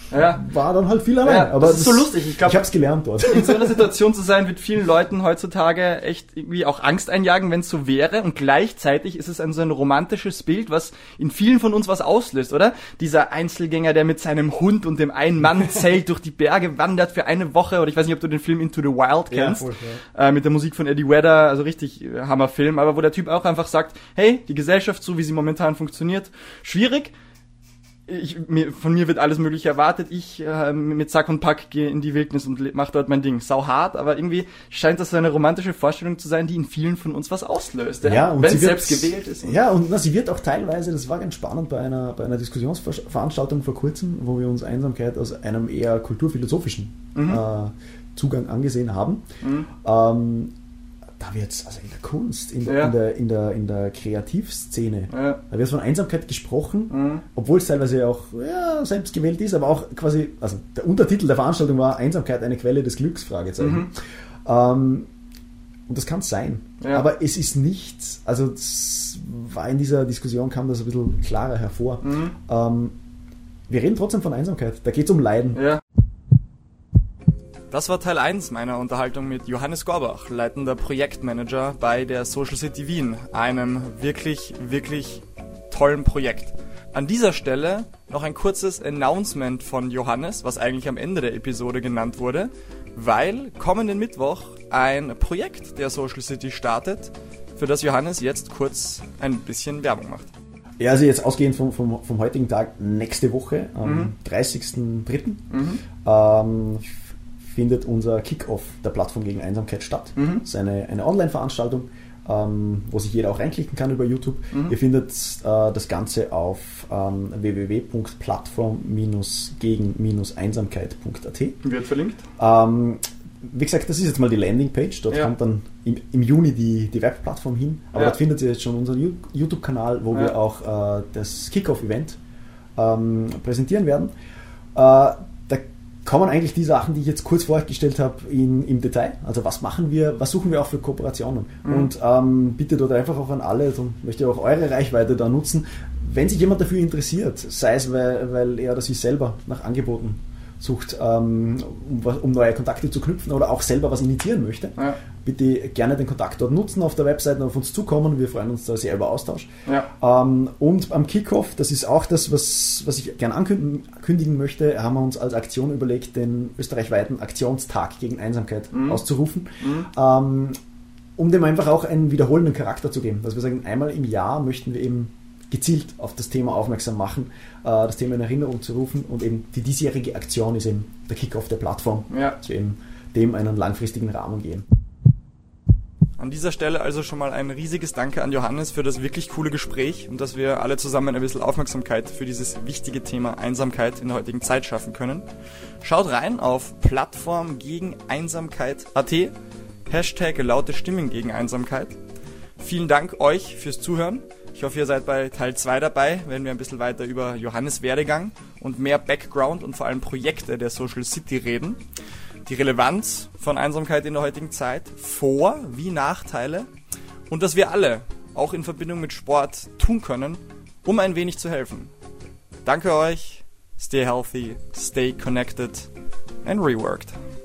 ja. war dann halt viel allein. Ja, aber das ist das, so lustig. Ich, glaub, ich habe es gelernt dort. In so einer Situation zu sein, wird vielen Leuten heutzutage echt irgendwie auch Angst einjagen, wenn es so wäre. Und gleichzeitig ist es ein so ein romantisches Bild, was in vielen von uns was auslöst, oder? Dieser Einzelgänger, der mit seinem Hund und dem Ein-Mann-Zelt durch die Berge wandert für eine Woche. Oder ich weiß nicht, ob du den Film Into the Wild kennst. Ja, voll, ja. Äh, mit der Musik von Eddie Vedder. Also richtig äh, Hammerfilm. Aber wo der Typ auch einfach sagt, hey, die Gesellschaft, so wie sie momentan funktioniert, schwierig. Ich, mir, von mir wird alles Mögliche erwartet. Ich äh, mit Sack und Pack gehe in die Wildnis und mache dort mein Ding. Sau hart, aber irgendwie scheint das so eine romantische Vorstellung zu sein, die in vielen von uns was auslöst. Ja, ja, und wenn es selbst gewählt ist. Ja, und na, sie wird auch teilweise, das war ganz spannend bei einer, bei einer Diskussionsveranstaltung vor kurzem, wo wir uns Einsamkeit aus einem eher kulturphilosophischen mhm. äh, Zugang angesehen haben. Mhm. Ähm, da wird's, also in der Kunst, in, ja. in, der, in, der, in der Kreativszene, ja. da wird von Einsamkeit gesprochen, mhm. obwohl es teilweise auch ja, selbst gewählt ist, aber auch quasi, also der Untertitel der Veranstaltung war Einsamkeit, eine Quelle des Glücks, Fragezeichen. Mhm. Ähm, und das kann es sein, ja. aber es ist nichts, also das war in dieser Diskussion kam das ein bisschen klarer hervor. Mhm. Ähm, wir reden trotzdem von Einsamkeit, da geht es um Leiden. Ja. Das war Teil eins meiner Unterhaltung mit Johannes Gorbach, leitender Projektmanager bei der Social City Wien, einem wirklich, wirklich tollen Projekt. An dieser Stelle noch ein kurzes Announcement von Johannes, was eigentlich am Ende der Episode genannt wurde, weil kommenden Mittwoch ein Projekt der Social City startet, für das Johannes jetzt kurz ein bisschen Werbung macht. Ja, also jetzt ausgehend vom, vom, vom heutigen Tag, nächste Woche, am mhm. dreißigsten dritten Mhm. Ähm, findet unser Kick-Off der Plattform gegen Einsamkeit statt. Mhm. Das ist eine, eine Online-Veranstaltung, ähm, wo sich jeder auch reinklicken kann über YouTube. Mhm. Ihr findet äh, das Ganze auf ähm, w w w punkt plattform gegen einsamkeit punkt a t. Wird verlinkt. Ähm, wie gesagt, das ist jetzt mal die Landingpage. Dort ja. kommt dann im, im Juni die, die Webplattform hin. Aber ja. dort findet ihr jetzt schon unseren YouTube-Kanal, wo ja. wir auch äh, das Kick-Off-Event ähm, präsentieren werden. Äh, kommen eigentlich die Sachen, die ich jetzt kurz vorgestellt habe, in, im Detail. Also was machen wir, was suchen wir auch für Kooperationen? Mhm. Und ähm, bitte dort einfach auch an alle, so möchte ich auch eure Reichweite da nutzen, wenn sich jemand dafür interessiert, sei es, weil, weil er oder sie selber nach Angeboten sucht, ähm, um, um neue Kontakte zu knüpfen oder auch selber was initiieren möchte, ja. bitte gerne den Kontakt dort nutzen, auf der Webseite auf uns zukommen. Wir freuen uns da sehr über Austausch. Ja. Ähm, und am Kickoff, das ist auch das, was, was ich gerne ankündigen möchte, haben wir uns als Aktion überlegt, den österreichweiten Aktionstag gegen Einsamkeit mhm. auszurufen, mhm. Ähm, um dem einfach auch einen wiederholenden Charakter zu geben. Dass wir sagen, einmal im Jahr möchten wir eben gezielt auf das Thema aufmerksam machen, das Thema in Erinnerung zu rufen, und eben die diesjährige Aktion ist eben der Kick-Off der Plattform, ja. dass wir eben dem einen langfristigen Rahmen gehen. An dieser Stelle also schon mal ein riesiges Danke an Johannes für das wirklich coole Gespräch und dass wir alle zusammen ein bisschen Aufmerksamkeit für dieses wichtige Thema Einsamkeit in der heutigen Zeit schaffen können. Schaut rein auf Plattform gegen Einsamkeit punkt a t, Hashtag laute Stimmen gegen Einsamkeit. Vielen Dank euch fürs Zuhören. Ich hoffe, ihr seid bei Teil zwei dabei, wenn wir ein bisschen weiter über Johannes Werdegang und mehr Background und vor allem Projekte der Social City reden. Die Relevanz von Einsamkeit in der heutigen Zeit, Vor- wie Nachteile, und dass wir alle, auch in Verbindung mit Sport, tun können, um ein wenig zu helfen. Danke euch, stay healthy, stay connected and reworked.